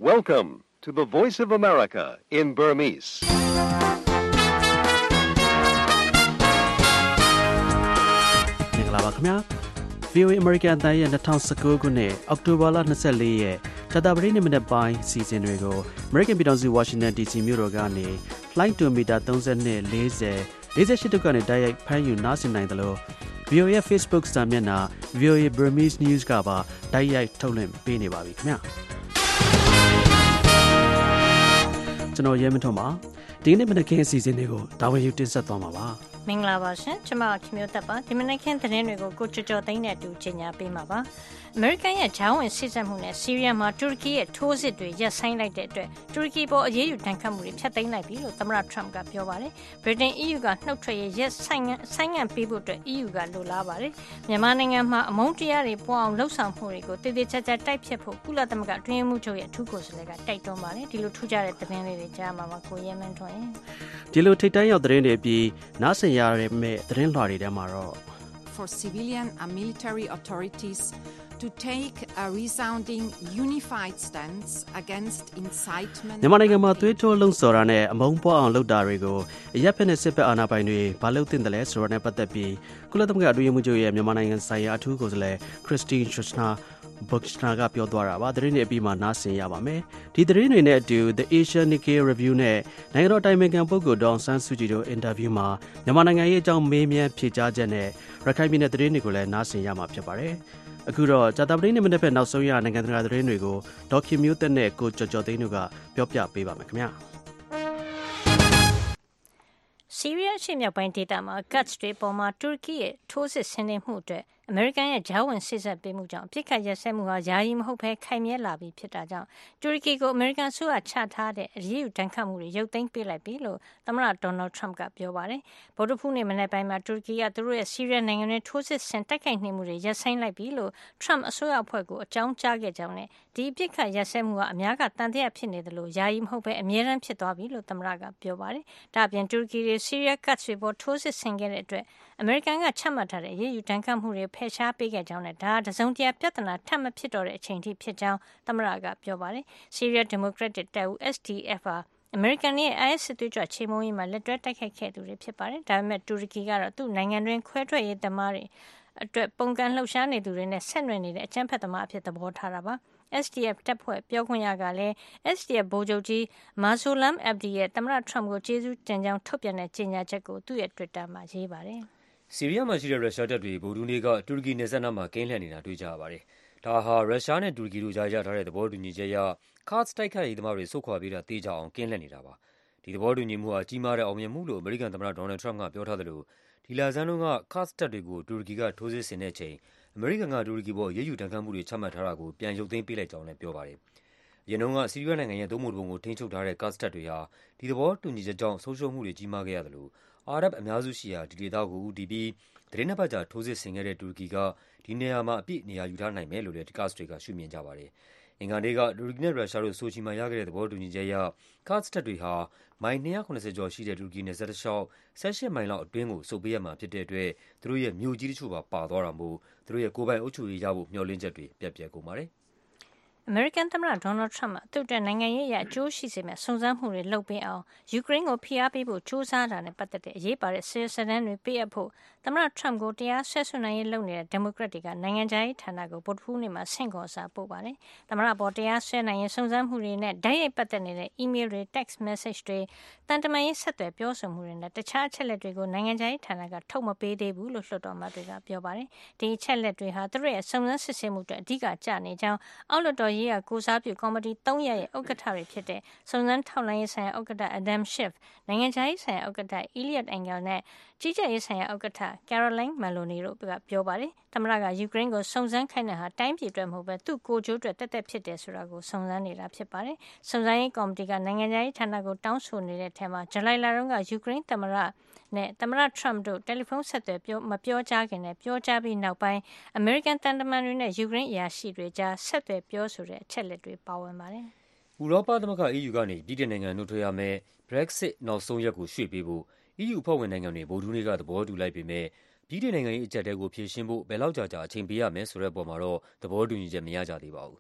Welcome to the Voice of America in Burmese. ။မင်္ဂလာပါခင်ဗျာ။ VOA American အသံရဲ့2019ခုနှစ်အောက်တိုဘာလ24ရက်ကြာသပတေးနေ့မနက်ပိုင်းစီစဉ်တွေကို American ပြည်ထောင်စု Washington DC မြို့တော်ကနေ flight to meter 32 40 48တုကနေတိုက်ရိုက်ဖမ်းယူနားဆင်နိုင်တယ်လို့ VOA ရဲ့ Facebook စာမျက်နှာ VOA Burmese News ကပါတိုက်ရိုက်ထုတ်လွှင့်ပေးနေပါပြီခင်ဗျာ။ကျွန်တော်ရဲမထွန်းပါဒီနေ့မနက်ခင်းအစီအစဉ်တွေကိုတာဝန်ယူတင်ဆက်သွားမှာပါမင်္ဂလာပါရှင်ကျွန်မခင်မျိုးသက်ပါဒီမနက်ခင်းသတင်းတွေကိုကိုကျော်သိန်းနဲ့အတူကြီးညာပေးမှာပါအမေရိကန်ရဲ့ဂျားဝင်စစ်ဆက်မှုနဲ့ဆီးရီးယားမှာတူရကီရဲ့ထိုးစစ်တွေရပ်ဆိုင်းလိုက်တဲ့အတွက်တူရကီပေါ်အရေးယူတန်ခတ်မှုတွေဖျက်သိမ်းလိုက်ပြီလို့သမ္မတထရမ့်ကပြောပါတယ်ဗြိတိန် EU ကနှုတ်ထွက်ရေးရပ်ဆိုင်းငံ့ပေးဖို့အတွက် EU ကလိုလားပါတယ်မြန်မာနိုင်ငံမှာအမုန်းတရားတွေပွားအောင်လှုံ့ဆော်မှုတွေကိုတည်တည်ချာချာတိုက်ဖျက်ဖို့ကုလသမဂ္ဂအတွင်းရေးမှူးချုပ်ရဲ့အထူးကိုယ်စားလှယ်ကတိုက်တွန်းပါတယ်ဒီလိုထူးခြားတဲ့သတင်းလေးတွေကြားမှာပါကိုရဲမင်းထွန်းရင်ဒီလိုထိတ်တန့်ရောက်သတင်းတွေပြီးနားဆင်ရတဲ့သတင်းလွှာတွေထဲမှာတော့ For civilian and military authorities to take a resounding unified stance against incitement မြန်မာနိုင်ငံမှာသွေးထိုးလှုံ့ဆော်တာနဲ့အမုန်းပွားအောင်လုပ်တာတွေကိုအရက်ဖက်နဲ့စစ်ဖက်အာဏာပိုင်တွေဘာလုပ်သင့်တယ်လဲဆိုတာနဲ့ပတ်သက်ပြီးကုလသမဂ္ဂအတွင်းရေးမှူးချုပ်ရဲ့မြန်မာနိုင်ငံဆိုင်ရာအထူးကိုယ်စားလှယ် Christine Schraner Burgener ကပြောသွားတာပါသတင်းတွေအပြီးမှာနားဆင်ရပါမယ်ဒီသတင်းတွေနဲ့အတူ The Asian Nikkei Review နဲ့နိုင်ငံတော်တိုင်ပင်ခံပုဂ္ဂိုလ်ဒေါအောင်ဆန်းစုကြည်တို့အင်တာဗျူးမှာမြန်မာနိုင်ငံရဲ့အကြောင်းမေးမြန်းဖြေကြားချက်နဲ့ရခိုင်ပြည်နယ်သတင်းတွေကိုလည်းနားဆင်ရမှာဖြစ်ပါတယ်အခုတော့ကြာသပတေးနေ့မနေ့ဖက်နောက်ဆုံးရနိုင်ငံတကာသတင်းတွေကိုဒေါက်ခင်မျိုးသက်နဲ့ကိုကျော်ကျော်သိန်းတို့ကပြောပြပေးပါမယ်ခင်ဗျာဆီးရီးယားရှေ့မြောက်ပိုင်းဒေသမှာ Kurds တွေပေါ်မှာတူရကီရဲ့ထိုးစစ်ဆင်နေမှုအတွက်အမေရိကန်ရဲ့ဂျားဝင်စစ်ဆက်ပေးမှုကြောင့်အပြစ်ခတ်ရစဲမှုဟာယာယီမဟုတ်ဘဲခိုင်မြဲလာပြီဖြစ်တာကြောင့်တူရကီကိုအမေရိကန်အစိုးရချထားတဲ့အရေးယူတန်ခတ်မှုတွေရုပ်သိမ်းပေးလိုက်ပြီလို့သမ္မတဒေါ်နယ်ထရမ့်ကပြောပါတယ်။ဗုဒ္ဓဖူးနေ့မနေ့ပိုင်းမှာတူရကီကသူတို့ရဲ့ဆီးရီးယားနိုင်ငံတွင်ထိုးစစ်ဆင်တိုက်ခိုက်နေမှုတွေရပ်ဆိုင်းလိုက်ပြီလို့ထရမ့်အစိုးရအဖွဲ့ကိုအကြောင်းကြားခဲ့ကြောင်းနဲ့ဒီအပြစ်ခတ်ရစဲမှုကအများကတန်တရားဖြစ်နေတယ်လို့ယာယီမဟုတ်ဘဲအမြဲတမ်းဖြစ်သွားပြီလို့သမ္မတကပြောပါတယ်။ဒါ့အပြင်တူရကီတွေဆီးရီးယားကတ်တွေပေါ်ထိုးစစ်ဆင်ခဲ့တဲ့အတွက်အမေရိကန်ကချမှတ်ထားတဲ့အရေးယူတန်ခတ်မှုတွေဖယ်ရှားပေးခဲ့ကြောင်းနဲ့ဒါတစုံတရာပြဿနာထပ်မဖြစ်တော့တဲ့အချိန်ထိဖြစ်ကြောင်းသမ္မတကပြောပါတယ်။ Syria Democratic တပ်ဦး SDF ဟာအမေရိကန်ရဲ့ IS စစ်သွေးကြွချေမှုန်းရေးမှာလက်တွဲတိုက်ခိုက်ခဲ့သူတွေဖြစ်ပါတယ်။ဒါပေမဲ့တူရကီကတော့သူ့နိုင်ငံတွင်ခွဲထွက်ရေးသမားတွေအတွက်ပုံကန်လှုပ်ရှားနေသူတွေနဲ့ဆက်နွယ်နေတဲ့အကြမ်းဖက်သမားအဖြစ်သဘောထားတာပါ။ SDF တပ်ဖွဲ့ပြောခွင့်ရကလည်း SDF ဗိုလ်ချုပ်ကြီး Mazloum Abdi ရဲ့သမ္မတထရမ့်ကိုကျေးဇူးတင်ကြောင်းထုတ်ပြန်တဲ့ကြေညာချက်ကိုသူ့ရဲ့ Twitter မှာရေးပါတယ်။ဆီးရီးယားမှာရှိတဲ့ရုရှားတပ်တွေဗုဒ္ဓဟူးနေ့ကတူရကီနယ်စပ်နားမှာကင်းလှည့်နေတာတွေ့ကြရပါတယ်။ဒါဟာရုရှားနဲ့တူရကီတို့ကြားရထားတဲ့သဘောတူညီချက်အရ Kurds တိုက်ခိုက်ရေးသမားတွေဆုတ်ခွာပေးတာသေချာအောင်ကင်းလှည့်နေတာပါ။ဒီသဘောတူညီမှုဟာကြီးမားတဲ့အောင်မြင်မှုလို့အမေရိကန်သမ္မတဒေါ်နယ်ထရမ့်ကပြောထားသလိုဒီလဆန်းတုန်းက Kurds တပ်တွေကိုတူရကီကထိုးစစ်ဆင်တဲ့အချိန်အမေရိကန်ကတူရကီပေါ်အရေးယူတန်ခတ်မှုတွေချမှတ်ထားတာကိုပြန်ရုပ်သိမ်းပေးလိုက်ကြောင်းလည်းပြောပါတယ်။အရင်တုန်းကဆီးရီးယားနိုင်ငံရဲ့သုံးပုံတစ်ပုံကိုထိန်းချုပ်ထားတဲ့ Kurds တပ်တွေဟာဒီသဘောတူညီချက်ကြောင့်ဆုံးရှုံးမှုတွေကြီးမားခဲ့ရသလိုအာရပ်အများစုရှိရာဒီဒေသကိုဦးတည်ပြီးသီတင်းနှစ်ပတ်ကြာထိုးစစ်ဆင်ခဲ့တဲ့တူရကီကဒီနေရာမှာအပြည့်နေရာယူထားနိုင်မယ်လို့လည်း Kurds တွေကရှုမြင်ကြပါတယ်။အင်္ဂါနေ့ကတူရကီနဲ့ရုရှားတို့ဆိုချီမှာရခဲ့တဲ့သဘောတူညီချက်အရ Kurds တပ်တွေဟာမိုင်290ကျော်ရှိတဲ့တူရကီနယ်စပ်တစ်လျှောက်18မိုင်လောက်အတွင်းကိုဆုတ်ပေးရမှာဖြစ်တဲ့အတွက်သူတို့ရဲ့မြို့ကြီးတချို့ပါသွားတာမို့သူတို့ရဲ့ကိုယ်ပိုင်အုပ်ချုပ်ရေးရဖို့မျှော်လင့်ချက်တွေပျက်ပြယ်ကုန်ပါတယ်။အမေရိကန်သမ္မတဒေါ်နယ်ထရမ့်ကသူ့အတွက်နိုင်ငံရေးအရအကျိုးရှိစေမယ့်စုံစမ်းမှုတွေလုပ်ပေးအောင်ယူကရိန်းကိုဖိအားပေးဖို့ကြိုးစားတာနဲ့ပတ်သက်တဲ့အရေးပါတဲ့စစ်စတမ်းတွေပေးအပ်ဖို့သမ္မတထရမ့်ကိုတရားစွဲဆိုနိုင်ရေးလုပ်နေတဲ့ဒီမိုကရက်တွေကနိုင်ငံခြားရေးဌာနကိုဗုဒ္ဓဟူးနေ့မှာဆင့်ခေါ်စာပို့ပါတယ်။သမ္မတပေါ်တရားစွဲနိုင်ရေးစုံစမ်းမှုတွေနဲ့ဓာတ်ရိုက်ပတ်သက်နေတဲ့ email တွေ text message တွေတန်တမာရေးဆက်သွယ်ပြောဆိုမှုတွေနဲ့တခြားအချက်လက်တွေကိုနိုင်ငံခြားရေးဌာနကထုတ်မပေးသေးဘူးလို့လွှတ်တော်မှတွေကပြောပါတယ်။ဒီအချက်လက်တွေဟာသူတို့ရဲ့စုံစမ်းစစ်ဆေးမှုအတွက်အဓိကကျနေကြောင်းအောက်လွှတ်တော်ရေးရာကိုစားပြုကော်မတီ3ရပ်ရဲ့ဥက္ကဋ္ဌတွေဖြစ်တဲ့စုံစမ်းထောက်လှမ်းရေးဆိုင်ရာဥက္ကဋ္ဌ Adam Schiff နိုင်ငံခြားရေးဆိုင်ရာဥက္ကဋ္ဌ Eliot Engel နဲ့ကြီးကြပ်ရေးဆိုင်ရာဥက္ကဋ္ဌ Caroline Maloney တို့ကပြောပါတယ်။သမ္မတကယူကရိန်းကိုစုံစမ်းခိုင်းတဲ့ဟာတိုင်းပြည်အတွက်မဟုတ်ဘဲသူ့ကိုယ်ကျိုးအတွက်တက်တက်ဖြစ်တယ်ဆိုတာကိုစုံစမ်းနေတာဖြစ်ပါတယ်။စုံစမ်းရေးကော်မတီကနိုင်ငံခြားရေးဌာနကိုတောင်းဆိုနေတဲ့အထက်မှာဇူလိုင်လတုန်းကယူကရိန်းသမ္မတနဲ့သမ္မတထရမ့်တို့တယ်လီဖုန်းဆက်သွယ်မပြောကြားခင်နဲ့ပြောကြားပြီးနောက်ပိုင်းအမေရိကန်တန်တမန်တွေနဲ့ယူကရိန်းအရာရှိတွေကြားဆက်သွယ်ပြောဆိုတဲ့အချက်လက်တွေပါဝင်ပါတယ်။ဥရောပသမဂ္ဂ EU ကနေဗြိတိန်နိုင်ငံနှုတ်ထွက်ရမယ့် Brexit နောက်ဆုံးရက်ကိုရွှေ့ပေးဖို့ EU အဖွဲ့ဝင်နိုင်ငံတွေဗုဒ္ဓဟူးနေ့ကသဘောတူလိုက်ပေမဲ့ဗြိတိန်နိုင်ငံရေးအကျပ်အတည်းကိုဖြေရှင်းဖို့ဘယ်လောက်ကြာအချိန်ပေးရမယ်ဆိုတဲ့အပေါ်မှာတော့သဘောတူညီချက်မရကြသေးပါဘူး။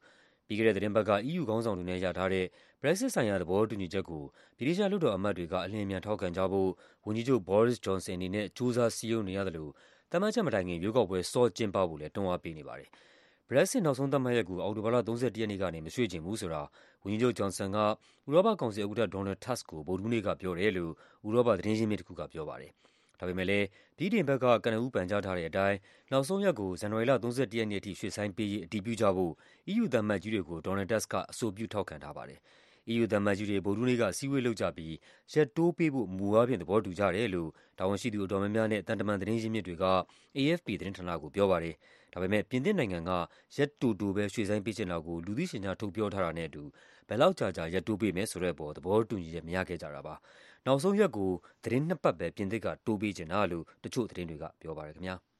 ပြီးခဲ့တဲ့သတင်းပတ်က EU ခေါင်းဆောင်တွေနဲ့ရထားတဲ့ Brexit ဆိုင်ရာသဘောတူညီချက်ကိုဗြိတိသျှလွှတ်တော်အမတ်တွေကအလျင်အမြန်ထောက်ခံကြဖို့ဝန်ကြီးချုပ် Boris Johnson အနေနဲ့ကြိုးစားစည်းရုံးနေရသလိုသတ်မှတ်ချက်မတိုင်ခင်ရွေးကောက်ပွဲစောကျင်းပဖို့လည်းတွန်းအားပေးနေပါတယ်။ Brexit နောက်ဆုံးသတ်မှတ်ရက်ကိုအောက်တိုဘာလ 31 ရက်နေ့ကနေမရွှေ့ချင်ဘူးဆိုတာဝန်ကြီးချုပ် Johnson ကဥရောပကောင်စီဥက္ကဋ္ဌ Donald Tusk ကိုဗုဒ္ဓဟူးနေ့ကပြောတယ်လို့ဥရောပသတင်းရင်းမြစ်တခုကပြောပါတယ်။ ဒါပေမဲ့လည်းဗြိတိန်ဘက်ကကနဦးပန်ကြားထားတဲ့အတိုင်းနောက်ဆုံးရက်ကိုဇန်နဝါရီလ 31 ရက်နေ့အထိရွှေ့ဆိုင်းပေးရေးအတည်ပြုကြဖို့ EU သံအမတ်ကြီးတွေကို Donald Tusk ကအဆိုပြုထောက်ခံထားပါတယ်။ EU သံအမတ်ကြီးတွေဗုဒ္ဓဟူးနေ့ကအစည်းအဝေးလုပ်ကြပြီးရက်တိုးပေးဖို့မူအားဖြင့်သဘောတူကြတယ်လို့တာဝန်ရှိသူအတော်များများနဲ့သံတမန်သတင်းရင်းမြစ်တွေက AFP သတင်းဌာနကိုပြောပါတယ်။ ဒါပေမဲ့ပြင်သစ်နိုင်ငံကရက်တိုပဲရွှေ့ဆိုင်းပေးချင်တာကိုလူသိရှင်ကြားထုတ်ပြောထားတာနဲ့အတူဘယ်လောက်ကြာရက်တိုးပေးမယ်ဆိုတဲ့အပေါ်သဘောတူညီချက်မရခဲ့ကြတာပါ။ နောက်ဆုံးရက်ကိုသီတင်း 2 ပတ်ပဲပြင်သစ်ကတိုးပေးချင်တာလို့တချို့သတင်းတွေကပြောပါတယ်ခင်ဗျာ။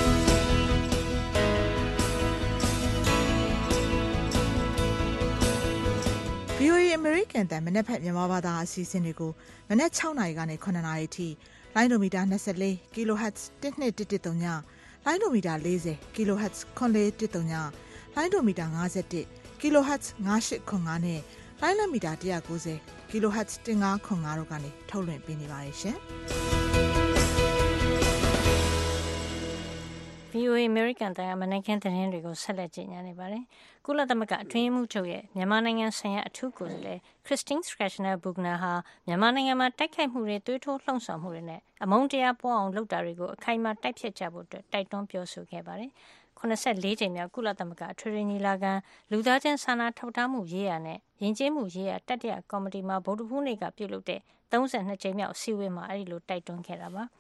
VOA American တန်မနက်ဖြန်မြန်မာဘာသာအစီအစဉ်တွေကိုမနက် 6 နာရီကနေ 9 နာရီအထိလိုင်းဒိုမီတာ24 kHz 1213ညလိုင်းဒိုမီတာ40 kHz 9413ညလိုင်းဒိုမီတာ51 kHz 9805နဲ့လိုင်းလမီတာ190 kHz 1505တို့ကနေထုတ်လွှင့်ပေးနေပါတယ်ရှင်။ VOA American တန်မနက်ခင်းသတင်းတွေကိုဆက်လက်ကြည့်နေပါတယ်။ကုလသမဂ္ဂအတွင်းရေးမှူးချုပ်ရဲ့မြန်မာနိုင်ငံဆိုင်ရာအထူးကိုယ်စားလှယ် Christine Schraner Burgener ဟာမြန်မာနိုင်ငံမှာတိုက်ခိုက်မှုတွေသွေးထိုးလှုံ့ဆော်မှုတွေနဲ့အမုန်းတရားပွားအောင်လုပ်တာတွေကိုအခိုင်အမာတိုက်ဖျက်ကြဖို့တိုက်တွန်းပြောဆိုခဲ့ပါတယ်။84 ကြိမ်မြောက်ကုလသမဂ္ဂအထွေထွေညီလာခံလူသားချင်းစာနာထောက်ထားမှုရေးရာနဲ့ယဉ်ကျေးမှုရေးရာတတိယကော်မတီမှာဗုဒ္ဓဟူးနေ့ကပြုလုပ်တဲ့32 ကြိမ်မြောက်အစည်းအဝေးမှာအဲဒီလိုတိုက်တွန်းခဲ့တာပါ။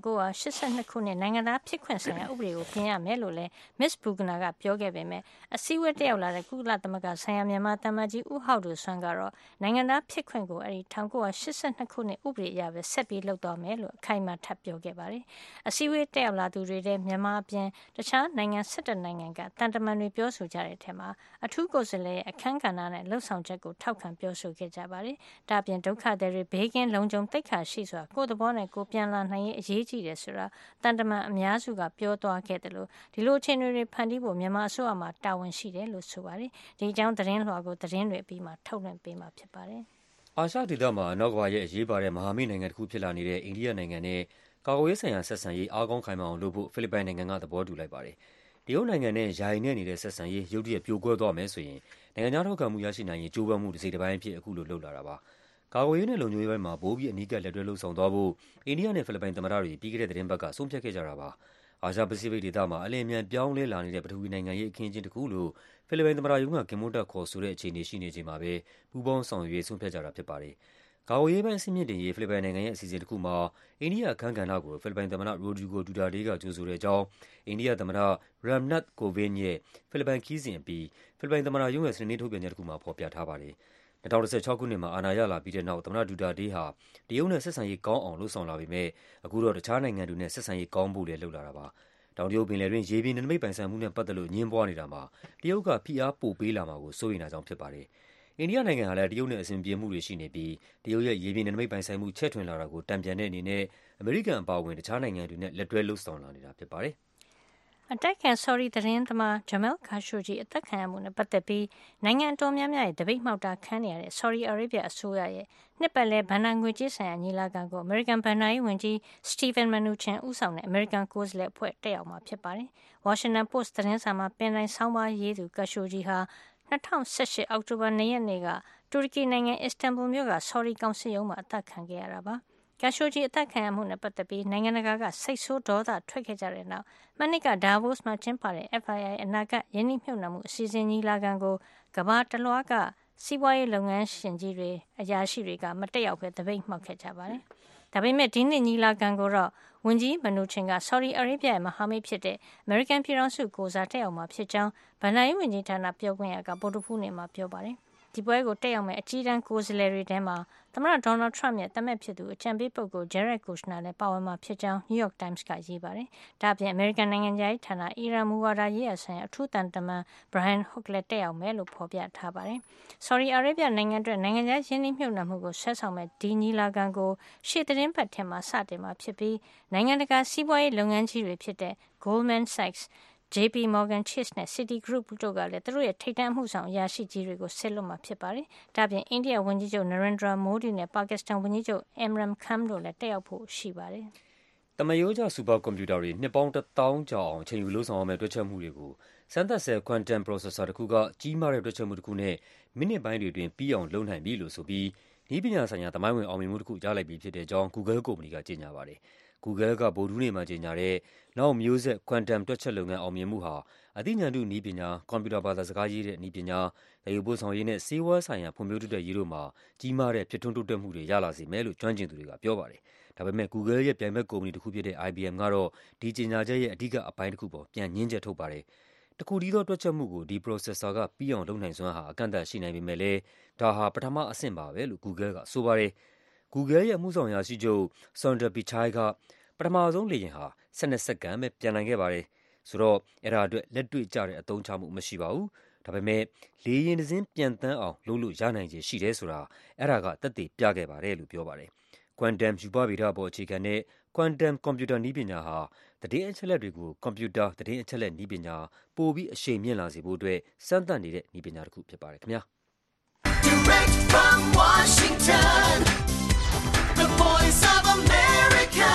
1982 ခုနှစ်နိုင်ငံသားဖြစ်ခွင့်ဆိုင်ရာဥပဒေကိုပြင်ရမယ်လို့လည်း Ms. Burgener ကပြောခဲ့ပေမဲ့အစည်းအဝေးတက်ရောက်လာတဲ့ကုလသမဂ္ဂဆိုင်ရာမြန်မာသံအမတ်ကြီးဦးဟောက်ဒိုဆွမ်းကတော့နိုင်ငံသားဖြစ်ခွင့်ကိုအဲဒီ1982 ခုနှစ်ဥပဒေအရပဲဆက်ပြီးလုပ်သွားမယ်လို့အခိုင်အမာထပ်ပြောခဲ့ပါတယ်။အစည်းအဝေးတက်ရောက်လာသူတွေထဲမြန်မာအပြင်တခြားနိုင်ငံ17နိုင်ငံကတန်တမန်တွေပြောဆိုကြတဲ့အထက်မှာအထူးကိုယ်စားလှယ်ရဲ့အခမ်းကဏ္ဍနဲ့လှုပ်ဆောင်ချက်ကိုထောက်ခံပြောဆိုခဲ့ကြပါတယ်။ဒါ့အပြင်ဒုက္ခသည်တွေဘေးကင်းလုံခြုံသိက္ခာရှိစွာကိုယ့်သဘောနဲ့ကိုယ်ပြန်လာနိုင်ရေးအရေးကြီးတယ်ဆိုတာတန်တမန်အများစုကပြောသွားခဲ့တယ်လို့ဒီလိုအခြေအနေတွေဖန်တီးဖို့မြန်မာအစိုးရမှာတာဝန်ရှိတယ်လို့ဆိုပါတယ်။ဒီအကြောင်းသတင်းလွှာကိုသတင်းတွေအပြီးမှာထုတ်လွှင့်ပေးမှာဖြစ်ပါတယ်။အာရှဒေသမှာအနောက်ကမ္ဘာရဲ့အရေးပါတဲ့မဟာမိတ်နိုင်ငံတစ်ခုဖြစ်လာနေတဲ့အိန္ဒိယနိုင်ငံနဲ့ကာကွယ်ရေးဆိုင်ရာဆက်ဆံရေးအားကောင်းခိုင်မာအောင်လုပ်ဖို့ဖိလစ်ပိုင်နိုင်ငံကသဘောတူလိုက်ပါတယ်။တရုတ်နိုင်ငံနဲ့ယာယီနဲ့နေတဲ့ဆက်ဆံရေးရုတ်တရက်ပြိုကွဲသွားမယ်ဆိုရင်နိုင်ငံခြားထောက်ခံမှုရရှိနိုင်ရေးကြိုးပမ်းမှုတစ်စိတ်တစ်ပိုင်းအဖြစ်အခုလိုလုပ်လာတာပါ။ကာကွယ်ရေးနဲ့လုံခြုံရေးပိုင်းမှာပိုပြီးအနီးကပ်လက်တွဲလုပ်ဆောင်သွားဖို့အိန္ဒိယနဲ့ဖိလစ်ပိုင်သမ္မတတွေပြီးခဲ့တဲ့သတင်းပတ်ကဆုံးဖြတ်ခဲ့ကြတာပါ။အာရှပစိဖိတ်ဒေသမှာအလျင်အမြန်ပြောင်းလဲလာနေတဲ့ပထဝီနိုင်ငံရေးအခင်းအကျင်းတစ်ခုလို့ဖိလစ်ပိုင်သမ္မတရုံးကကင်မွန်းတပ်ခေါ်ဆိုတဲ့အခြေအနေရှိနေချိန်မှာပဲပူးပေါင်းဆောင်ရွက်ရေးဆုံးဖြတ်ကြတာဖြစ်ပါတယ်။ကာကွယ်ရေးပိုင်းအဆင့်မြင့်တင်ရေးဖိလစ်ပိုင်နိုင်ငံရဲ့အစီအစဉ်တစ်ခုမှာအိန္ဒိယအခမ်းကဏ္ဍကိုဖိလစ်ပိုင်သမ္မတ Rodrigo Duterte ကကြိုဆိုတဲ့အကြောင်းအိန္ဒိယသမ္မတ Ramnath Kovind ရဲ့ဖိလစ်ပိုင်ခရီးစဉ်အပြီးဖိလစ်ပိုင်သမ္မတရုံးရဲ့စနေနေ့ထုတ်ပြန်ချက်တစ်ခုမှာဖော်ပြထားပါတယ်။2016 ခုနှစ်မှာအာဏာရလာပြီးတဲ့နောက်သမ္မတဒူတာတေးဟာတရုတ်နဲ့ဆက်ဆံရေးကောင်းအောင်လုပ်ဆောင်လာပေမဲ့အခုတော့တခြားနိုင်ငံတွေနဲ့ဆက်ဆံရေးကောင်းဖို့လည်းလုပ်လာတာပါ။တောင်တရုတ်ပင်လယ်တွင်းရေပြင်နယ်နိမိတ်ပိုင်ဆိုင်မှုနဲ့ပတ်သက်လို့အငြင်းပွားနေတာမှာတရုတ်ကဖိအားပိုပေးလာမှာကိုစိုးရိမ်တာကြောင့်ဖြစ်ပါတယ်။အိန္ဒိယနိုင်ငံဟာလည်းတရုတ်နဲ့အဆင်ပြေမှုတွေရှိနေပြီးတရုတ်ရဲ့ရေပြင်နယ်နိမိတ်ပိုင်ဆိုင်မှုချဲ့ထွင်လာတာကိုတန်ပြန်တဲ့အနေနဲ့အမေရိကန်အပါအဝင်တခြားနိုင်ငံတွေနဲ့လက်တွဲလုပ်ဆောင်လာနေတာဖြစ်ပါတယ်။အတိုက်ခံဆော်ဒီသတင်းသမား Jamal Khashoggi အသက်ခံရမှုနဲ့ပတ်သက်ပြီးနိုင်ငံအတော်များများရဲ့တပိတ်မှောက်တာခံနေရတဲ့ဆော်ဒီအာရေဗျအစိုးရရဲ့နှစ်ပတ်လည်ဘဏ္ဍာငွေကြေးဆိုင်ရာညီလာခံကိုအမေရိကန်ဘဏ္ဍာရေးဝန်ကြီး Steven Mnuchin ဦးဆောင်တဲ့အမေရိကန်ကိုယ်စားလှယ်အဖွဲ့တက်ရောက်မှာဖြစ်ပါတယ်။ Washington Post သတင်းစာမှာပင်တိုင်ဆောင်းပါးရေးသူ Khashoggi ဟာ2018အောက်တိုဘာ2 ရက်နေ့ကတူရကီနိုင်ငံအစ္စတန်ဘူလ်မြို့ကဆော်ဒီကောင်စစ်ရုံးမှာအသက်ခံခဲ့ရတာပါ။ Khashoggi အသက်ခံရမှုနဲ့ပတ်သက်ပြီးနိုင်ငံတကာကစိတ်ဆိုးဒေါသထွက်ခဲ့ကြတဲ့နောက်မနှစ်ကဒါဗို့စ်မှာကျင်းပတဲ့ FII အနာဂတ်ယင်းနှိမ့်မြှုပ်နှံမှုအစီအစဉ်ညီလာခံကိုကမ္ဘာတလွှားကစီးပွားရေးလုပ်ငန်းရှင်ကြီးတွေအရာရှိတွေကမတက်ရောက်ပဲတပိတ်မှောက်ခဲ့ကြပါတယ်။ဒါပေမဲ့ဒီနှစ်ညီလာခံကိုတော့ဝန်ကြီး Mnuchin ကဆော်ဒီအာရေဗျရဲ့မဟာမိတ်ဖြစ်တဲ့အမေရိကန်ပြည်ထောင်စုကိုယ်စားတက်ရောက်မှာဖြစ်ကြောင်းဘဏ္ဍာရေးဝန်ကြီးဌာနပြောခွင့်ရကဗုဒ္ဓဟူးနေ့မှာပြောပါတယ်။ဒီပွဲကိုတက်ရောက်မဲ့အကြီးတန်းကိုယ်စားလှယ်တွေထဲမှာသမ္မတ Donald Trump ရဲ့သမက်ဖြစ်သူအကြံပေးပုဂ္ဂိုလ် Jared Kushner လည်းပါဝင်မှာဖြစ်ကြောင်း New York Times ကရေးပါတယ်။ဒါ့အပြင်အမေရိကန်နိုင်ငံခြားရေးဌာနအီရန်မူဝါဒရေးရာဆိုင်ရာအထူးသံတမန် Brian Hook လည်းတက်ရောက်မယ်လို့ဖော်ပြထားပါတယ်။ ဆော်ဒီအာရေဗျနိုင်ငံအတွက်နိုင်ငံခြားရင်းနှီးမြှုပ်နှံမှုကိုဆွဲဆောင်မဲ့ဒီညီလာခံကိုရှေ့သတင်းပတ်ထဲမှာစတင်မှာဖြစ်ပြီးနိုင်ငံတကာစီးပွားရေးလုပ်ငန်းကြီးတွေဖြစ်တဲ့ Goldman Sachs, JP Morgan Chase နဲ့ Citigroup တို့ကလည်းသူတို့ရဲ့ထိပ်တန်းအမှုဆောင်အရာရှိကြီးတွေကိုဆက်လွတ်မှာဖြစ်ပါတယ်။ဒါ့အပြင်အိန္ဒိယဝန်ကြီးချုပ် Narendra Modi နဲ့ပါကစ္စတန်ဝန်ကြီးချုပ် Imran Khan တို့လည်းတက်ရောက်ဖို့ရှိပါတယ်။တမယိုးကျစူပါကွန်ပျူတာတွေနှစ်ပေါင်း1000ကြာအောင်ချိန်ယူလုပ်ဆောင်ရမယ့်တွက်ချက်မှုတွေကိုစမ်းသပ်ဆဲ quantum processor တစ်ခုကကြီးမားတဲ့တွက်ချက်မှုတစ်ခုနဲ့မိနစ်ပိုင်းတွေအတွင်းပြီးအောင်လုပ်နိုင်ပြီလို့ဆိုပြီးနည်းပညာဆိုင်ရာသမိုင်းဝင်အောင်မြင်မှုတစ်ခုရလိုက်ပြီဖြစ်တဲ့အကြောင်း Google ကုမ္ပဏီကကြေညာပါတယ်။ Google ကဗုဒ္ဓဟူးနေ့မှာကြေညာတဲ့နောက်မျိုးဆက် quantum တွက်ချက်လုပ်ငန်းအောင်မြင်မှုဟာအသိဉာဏ်တုနည်းပညာ၊ကွန်ပျူတာဘာသာစကားရေးတဲ့နည်းပညာ၊သယ်ယူပို့ဆောင်ရေးနဲ့ဆေးဝါးဆိုင်ရာဖွံ့ဖြိုးတိုးတက်ရေးတို့မှာကြီးမားတဲ့ဖြစ်ထွန်းတိုးတက်မှုတွေရလာစေမယ်လို့ကျွမ်းကျင်သူတွေကပြောပါတယ်။ဒါပေမဲ့ Google ရဲ့ပြိုင်ဘက်ကုမ္ပဏီတစ်ခုဖြစ်တဲ့ IBM ကတော့ဒီကြေညာချက်ရဲ့အဓိကအပိုင်းတစ်ခုပေါ်ပြန်ငြင်းချက်ထုတ်ပါတယ်။တစ်ခုတည်းသောတွက်ချက်မှုကိုဒီ processor ကပြီးအောင်လုပ်နိုင်စွမ်းဟာအကန့်အသတ်ရှိနိုင်ပေမဲ့လည်းဒါဟာပထမအဆင့်ပါပဲလို့ Google ကဆိုပါတယ်။ Google ရဲ့အမှုဆောင်အရာရှိချုပ် Sundar Pichai ကပထမဆုံးလေယာဉ်ဟာ12စက္ကန့်ပဲပျံနိုင်ခဲ့ပါတယ်။ဆိုတော့အဲ့ဒါအတွက်လက်တွေ့ကျတဲ့အသုံးချမှုမရှိပါဘူး။ဒါပေမဲ့လေယာဉ်တစ်စင်းပျံသန်းအောင်လုပ်လို့ရနိုင်ခြေရှိတယ်ဆိုတာအဲ့ဒါကသက်သေပြခဲ့ပါတယ်လို့ပြောပါတယ်။ Quantum ရူပဗေဒပေါ်အခြေခံတဲ့ Quantum ကွန်ပျူတာနည်းပညာဟာသတင်းအချက်အလက်တွေကိုကွန်ပျူတာသတင်းအချက်အလက်နည်းပညာပိုပြီးအရှိန်မြင့်လာစေဖို့အတွက်စမ်းသပ်နေတဲ့နည်းပညာတစ်ခုဖြစ်ပါတယ်ခင်ဗျာ။ Direct from Washington, the voice of America,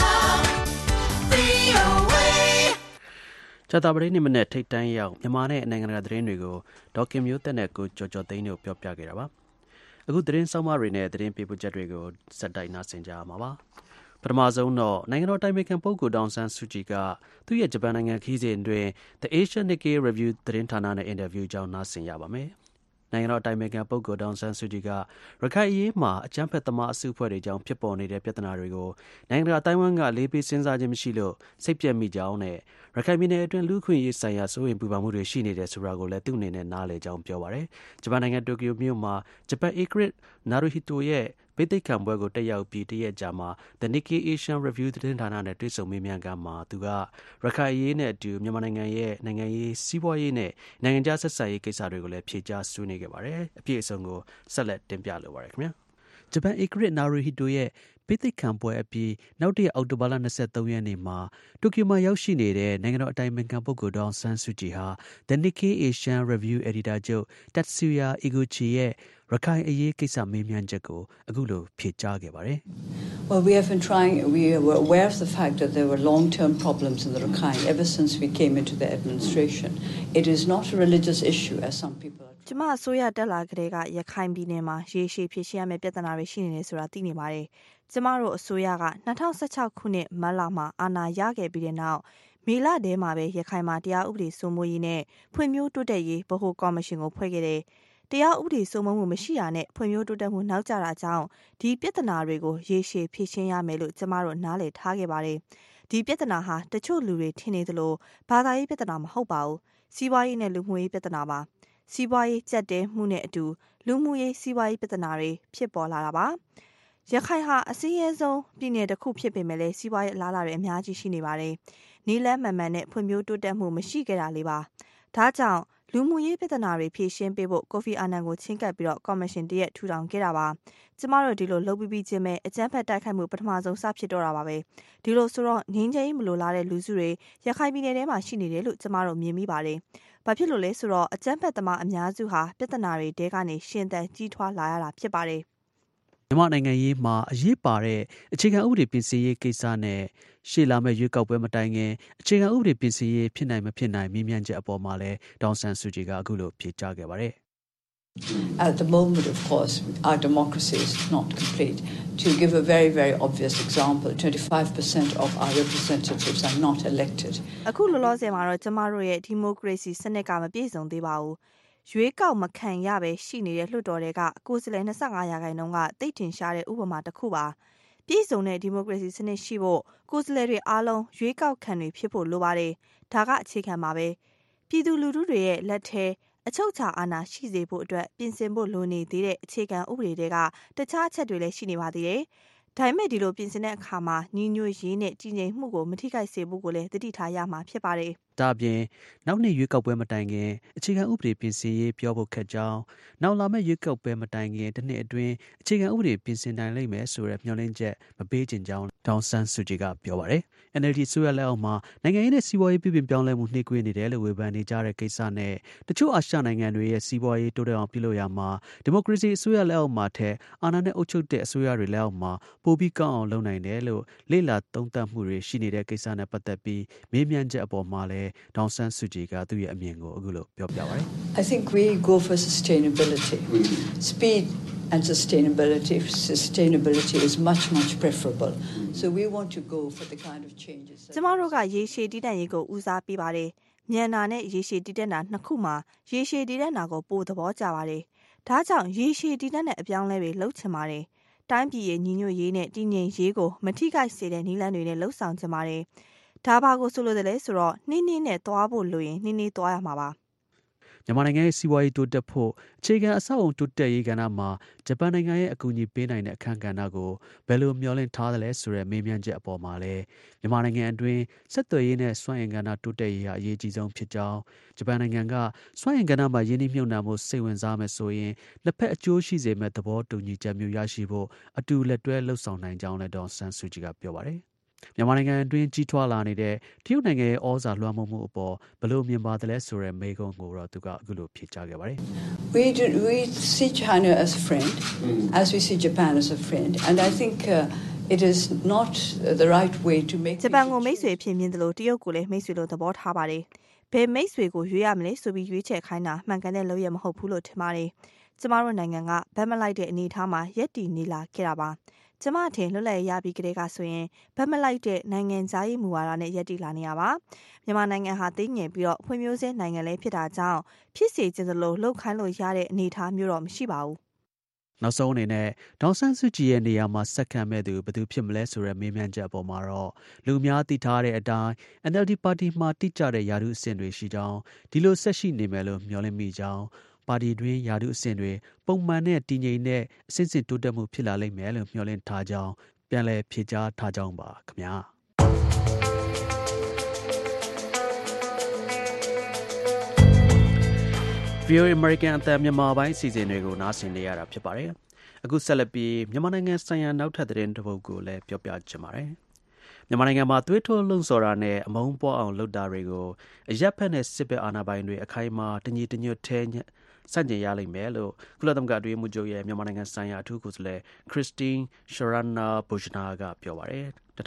VOA. ကြာသပတေးနေ့မနေ့ထိတ်တန်းရောက်မြန်မာနဲ့နိုင်ငံတကာသတင်းတွေကိုဒေါခင်မျိုးသက်နဲ့ကိုကျော်ကျော်သိန်းတို့ပြောပြခဲ့တာပါ။အခုသတင်းဆောင်မတွေနဲ့သတင်းပေးပို့ချက်တွေကိုစက်တိုက်နားဆင်ကြရမှာပါ။ပထမဆုံးတော့နိုင်ငံတော်တိုင်ပင်ခံပုဂ္ဂိုလ်ဒေါအောင်ဆန်းစုကြည်ကသူ့ရဲ့ဂျပန်နိုင်ငံခရီးစဉ်အတွင်း The Asian Nikkei Review သတင်းဌာနနဲ့အင်တာဗျူးကြောင်းနားဆင်ရပါမယ်။နိုင်ငံတော်တိုင်ပင်ခံပုဂ္ဂိုလ်ဒေါအောင်ဆန်းစုကြည်ကရခိုင်အရေးမှာအကြမ်းဖက်သမားအစုအဖွဲ့တွေကြောင့်ဖြစ်ပေါ်နေတဲ့ပြဿနာတွေကိုနိုင်ငံတကာအတိုင်းအဝန်းကလေးပေးစဉ်းစားခြင်းမရှိလို့စိတ်ပြက်မိကြောင်းနဲ့ရခိုင်ပြည်နယ်အတွင်းလူ့အခွင့်အရေးဆိုင်ရာစိုးရိမ်ပူပန်မှုတွေရှိနေတယ်ဆိုတာကိုလည်းသူ့အနေနဲ့နားလည်ကြောင်းပြောပါတယ်။ဂျပန်နိုင်ငံတိုကျိုမြို့မှာဂျပန်ဧကရာဇ် Naruhito ရဲ့ဘိသိက်ခံပွဲကိုတက်ရောက်ပြီးတရက်ကြာမှာ The Nikkei Asian Review သတင်းဌာနနဲ့တွေ့ဆုံမေးမြန်းခန်းမှာသူကရခိုင်အရေးနဲ့အတူမြန်မာနိုင်ငံရဲ့နိုင်ငံရေးစီးပွားရေးနဲ့နိုင်ငံခြားဆက်ဆံရေးကိစ္စတွေကိုလည်းဖြေကြားဆွေးနွေးခဲ့ပါတယ်။အပြည့်အစုံကိုဆက်လက်တင်ပြလိုပါတယ်ခင်ဗျာ။ဂျပန်ဧကရာဇ် Naruhito ရဲ့ဘိသိက်ခံပွဲအပြီးနောက်တရက်အောက်တိုဘာလ23ရက်နေ့မှာတိုကျိုမှာရောက်ရှိနေတဲ့နိုင်ငံတော်အတိုင်ပင်ခံပုဂ္ဂိုလ်ဒေါအောင်ဆန်းစုကြည်ဟာ The Nikkei Asian Review အယ်ဒီတာချုပ် Tatsuya Iguchi ရဲ့ရခိုင်အရေးကိစ္စမေးမြန်းချက်ကိုအခုလိုဖြေကြားခဲ့ပါတယ်။ Well, we were aware of the fact that there were long-term problems in the Rakhine ever since we came into the administration. It is not a religious issue as some people are. ကျမအစိုးရတက်လာကလေးကရခိုင်ပြည်နယ်မှာရေရှည်ဖြစ်ရှိရမယ့်ပြဿနာတွေရှိနေတယ်ဆိုတာသိနေပါတယ်။ကျမတို့အစိုးရက2016ခုနှစ်မတ်လမှာအာဏာရခဲ့ပြီးတဲ့နောက်မေလထဲမှာပဲရခိုင်မှာတရားဥပဒေစိုးမိုးရေးနဲ့ဖွံ့ဖြိုးတိုးတက်ရေးဗဟိုကော်မရှင်ကိုဖွဲ့ခဲ့တယ်။တရားဥပဒေစိုးမိုးမှုမရှိတာနဲ့ဖွံ့ဖြိုးတိုးတက်မှုနောက်ကျတာကြောင့်ဒီပြဿနာတွေကိုရေရှည်ဖြေရှင်းရမယ်လို့ကျမတို့နားလည်ထားခဲ့ပါတယ်။ဒီပြဿနာဟာတချို့လူတွေထင်နေသလိုဘာသာရေးပြဿနာမဟုတ်ပါဘူး။စီးပွားရေးနဲ့လူမှုရေးပြဿနာပါ။စီးပွားရေးကြက်တဲမှုနဲ့အတူလူမှုရေးစီးပွားရေးပြဿနာတွေဖြစ်ပေါ်လာတာပါ။ရခိုင်ဟာအစင်းရဲဆုံးပြည်နယ်တစ်ခုဖြစ်ပေမဲ့လည်းစီးပွားရေးအလားအလာတွေအများကြီးရှိနေပါတယ်။နီးလန်းမှန်မှန်နဲ့ဖွံ့ဖြိုးတိုးတက်မှုမရှိခဲ့တာလေးပါ။ဒါကြောင့်လူမှုရေးပြဿနာတွေဖြေရှင်းပေးဖို့ကိုဖီအာနန်ကိုချင်းကပ်ပြီးတော့ကော်မရှင်တရက်ထူထောင်ခဲ့တာပါ။ကျမတို့ဒီလိုလှုပ်ပြီးချင်းပဲအကြမ်းဖက်တိုက်ခိုက်မှုပထမဆုံးစဖြစ်တော့တာပါပဲ။ဒီလိုဆိုတော့ငင်းချင်မလိုလားတဲ့လူစုတွေရခိုင်ပြည်နယ်ထဲမှာရှိနေတယ်လို့ကျမတို့မြင်မိပါတယ်။ဘာဖြစ်လို့လဲဆိုတော့အကြမ်းဖက်သမားအများစုဟာပြဿနာတွေတဲကနေရှင်သန်ကြီးထွားလာရတာဖြစ်ပါတယ်။မြန်မာနိုင်ငံရေးမှာအရေးပါတဲ့အခြေခံဥပဒေပြင်ဆင်ရေးကိစ္စနဲ့ရှေ့လာမယ့်ရွေးကောက်ပွဲမတိုင်ခင်အခြေခံဥပဒေပြင်ဆင်ရေးဖြစ်နိုင်မဖြစ်နိုင်မေးမြန်းချက်အပေါ်မှာလည်းဒေါအောင်ဆန်းစုကြည်ကအခုလိုဖြေကြားခဲ့ပါတယ်။ At the moment, of course, our democracy is not complete. To give a very, very obvious example, 25% of our representatives are not elected. အခုလောလောဆယ်မှာတော့ကျမတို့ရဲ့ဒီမိုကရေစီစနစ်ကမပြည့်စုံသေးပါဘူး။ရွေးကောက်မခံရပဲရှိနေတဲ့လွှတ်တော်တွေကကိုယ်စားလှယ်25%ကတိတ်ထင်ရှားတဲ့ဥပမာတစ်ခုပါ။ပြည်စုံတဲ့ဒီမိုကရေစီစနစ်ရှိဖို့ကိုယ်စားလှယ်တွေအားလုံးရွေးကောက်ခံတွေဖြစ်ဖို့လိုပါတယ်။ဒါကအခြေခံပါပဲ။ပြည်သူလူထုတွေရဲ့လက်ထဲအချုပ်အခြာအာဏာရှိစေဖို့အတွက်ပြင်ဆင်ဖို့လိုနေသေးတဲ့အခြေခံဥပဒေတွေကတခြားအချက်တွေလည်းရှိနေပါသေးတယ်။ဒါပေမဲ့ဒီလိုပြင်ဆင်တဲ့အခါမှာညီညွတ်ရေးနဲ့တည်ငြိမ်မှုကိုမထိခိုက်စေဖို့ကိုလည်းသတိထားရမှာဖြစ်ပါတယ်။ဒါအပြင်နောက်နှစ်ရွေးကောက်ပွဲမတိုင်ခင်အခြေခံဥပဒေပြင်ဆင်ရေးပြောဖို့ခက်ကြောင်းနောက်လာမယ့်ရွေးကောက်ပွဲမတိုင်ခင်တစ်နှစ်အတွင်းအခြေခံဥပဒေပြင်ဆင်နိုင်လိမ့်မယ်ဆိုတဲ့မျှော်လင့်ချက်မပေးချင်ကြောင်းဒေါန်ဆန်းစုကြည်ကပြောပါတယ်။ NLD ဆိုရလက်အောက်မှာနိုင်ငံရေးနဲ့စီးပွားရေးပြုပြင်ပြောင်းလဲမှုနှေးကွေးနေတယ်လို့ဝေဖန်နေကြတဲ့ကိစ္စနဲ့တချို့အာရှနိုင်ငံတွေရဲ့စီးပွားရေးတိုးတက်အောင်ပြုလုပ်ရမှာဒီမိုကရေစီအစိုးရလက်အောက်မှာထက်အာဏာနဲ့အုပ်ချုပ်တဲ့အစိုးရတွေလက်အောက်မှာပိုပြီးကောင်းအောင်လုပ်နိုင်တယ်လို့လေ့လာသုံးသပ်မှုတွေရှိနေတဲ့ကိစ္စနဲ့ပတ်သက်ပြီးမေးမြန်းချက်အပေါ်မှာလည်းဒေါန်ဆန်းစုကြည်ကသူ့ရဲ့အမြင်ကိုအခုလိုပြောပြပါတယ်။ I think we go for sustainability. Speed and sustainability is much preferable. So we want to go for the kind of changes. ကျမတို့ကရေရှည်တည်တံ့ရေးကိုဦးစားပေးပါတယ်။မြန်နာနဲ့ရေရှည်တည်တံ့တာနှစ်ခုမှာရေရှည်တည်တံ့တာကိုပိုသဘောကျပါတယ်။ဒါကြောင့်ရေရှည်တည်တံ့တဲ့အပြောင်းလဲတွေလုပ်ချင်ပါတယ်။တိုင်းပြည်ရဲ့ညီညွတ်ရေးနဲ့တည်ငြိမ်ရေးကိုမထိခိုက်စေတဲ့နည်းလမ်းတွေနဲ့လှုပ်ဆောင်ချင်ပါတယ်။ဒါဘာကိုဆိုလိုတယ်လဲဆိုတော့နှင်းနှင်းနဲ့သွားဖို့လိုရင်နှင်းနှင်းသွားရမှာပါ။မြန်မာနိုင်ငံရဲ့စီးပွားရေးတိုးတက်ဖို့အခြေခံအဆောက်အုံတိုးတက်ရေးကဏ္ဍမှာဂျပန်နိုင်ငံရဲ့အကူအညီပေးနိုင်တဲ့အခန်းကဏ္ဍကိုဘယ်လိုမျှော်လင့်ထားသလဲဆိုတဲ့မေးမြန်းချက်အပေါ်မှာလည်းမြန်မာနိုင်ငံအတွင်းဆက်သွယ်ရေးနဲ့စွမ်းအင်ကဏ္ဍတိုးတက်ရေးဟာအရေးကြီးဆုံးဖြစ်ကြောင်းဂျပန်နိုင်ငံကစွမ်းအင်ကဏ္ဍမှာယင်းနှိမ့်မြုပ်နှံမှုစိတ်ဝင်စားမယ်ဆိုရင်နှစ်ဖက်အကျိုးရှိစေမဲ့သဘောတူညီချက်မျိုးရရှိဖို့အတူလက်တွဲလှုပ်ဆောင်နိုင်ကြောင်းလည်းဒေါန်ဆန်းစုကြည်ကပြောပါတယ်မြန်မာနိုင်ငံအတွင်းကြီးထွားလာနေတဲ့တရုတ်နိုင်ငံရဲ့ဩဇာလွှမ်းမိုးမှုအပေါ်ဘယ်လိုမြင်ပါသလဲဆိုတဲ့မေးခွန်းကိုတော့သူကအခုလိုဖြေကြားခဲ့ပါတယ် We see China as a friend, as we see Japan as a friend, and I think it is not the right way to make. ဂျပန်ကိုမိတ်ဆွေဖြစ်မြင်တယ်လို့တရုတ်ကိုလည်းမိတ်ဆွေလို့သဘောထားပါတယ်။ဘယ်မိတ်ဆွေကိုရွေးရမလဲဆိုပြီးရွေးချယ်ခိုင်းတာမှန်ကန်တဲ့လုပ်ရမဟုတ်ဘူးလို့ထင်ပါတယ်။ကျမတို့နိုင်ငံကဗတ်မလိုက်တဲ့အနေအထားမှာရက်တည်နေလာခဲ့တာပါ။ကျမအထင်လွတ်လပ်ရပြီးကလေးကဆိုရင်ဗတ်မလိုက်တဲ့နိုင်ငံသားရေးမူဝါဒနဲ့ရက်တည်လာနေရပါမြန်မာနိုင်ငံဟာသိငယ်ပြီးတော့ဖွံ့ဖြိုးဆဲနိုင်ငံလေးဖြစ်တာကြောင့်ဖြစ်စေချင်သလိုလှုပ်ခိုင်းလို့ရတဲ့အနေအထားမျိုးတော့မရှိပါဘူးနောက်ဆုံးအနေနဲ့ဒေါန်ဆန်းစုကြည်ရဲ့နေရာမှာဆက်ခံမဲ့သူဘယ်သူဖြစ်မလဲဆိုတဲ့မေးမြန်းချက်အပေါ်မှာတော့လူများသိထားတဲ့အတိုင်း NLD ပါတီမှာတိကျတဲ့ယာတုအဆင့်တွေရှိကြောင်းဒီလိုဆက်ရှိနေမယ်လို့မျှော်လင့်မိကြောင်းပါတီတွင်းယာတုအဆင့်တွေပုံမှန်နဲ့တည်ငြိမ်တဲ့အဆင့်ဆင့်တိုးတက်မှုဖြစ်လာလိမ့်မယ်လို့မျှော်လင့်ထားကြောင်းပြန်လည်ဖြေကြားထားကြောင်းပါခင်ဗျာVOA American အသံမြန်မာပိုင်းအစီအစဉ်တွေကိုနားဆင်နေရတာဖြစ်ပါတယ်အခုဆက်လက်ပြီးမြန်မာနိုင်ငံဆိုင်ရာနောက်ထပ်သတင်းတစ်ပုဒ်ကိုလည်းပြောပြချင်ပါတယ်မြန်မာနိုင်ငံမှာသွေးထိုးလှုံ့ဆော်တာနဲ့အမုန်းပွားအောင်လုပ်တာတွေကိုအရက်ဖက်နဲ့စစ်ဘက်အာဏာပိုင်တွေအခိုင်အမာတညီတညွတ်ထဲဆန့်ကျင်ရလိမ့်မယ်လို့ကုလသမဂ္ဂအတွင်းမှုချုပ်ရဲ့မြန်မာနိုင်ငံဆိုင်ရာအထူးကိုယ်စားလှယ် Christine Schraner Burgener ကပြောပါတယ်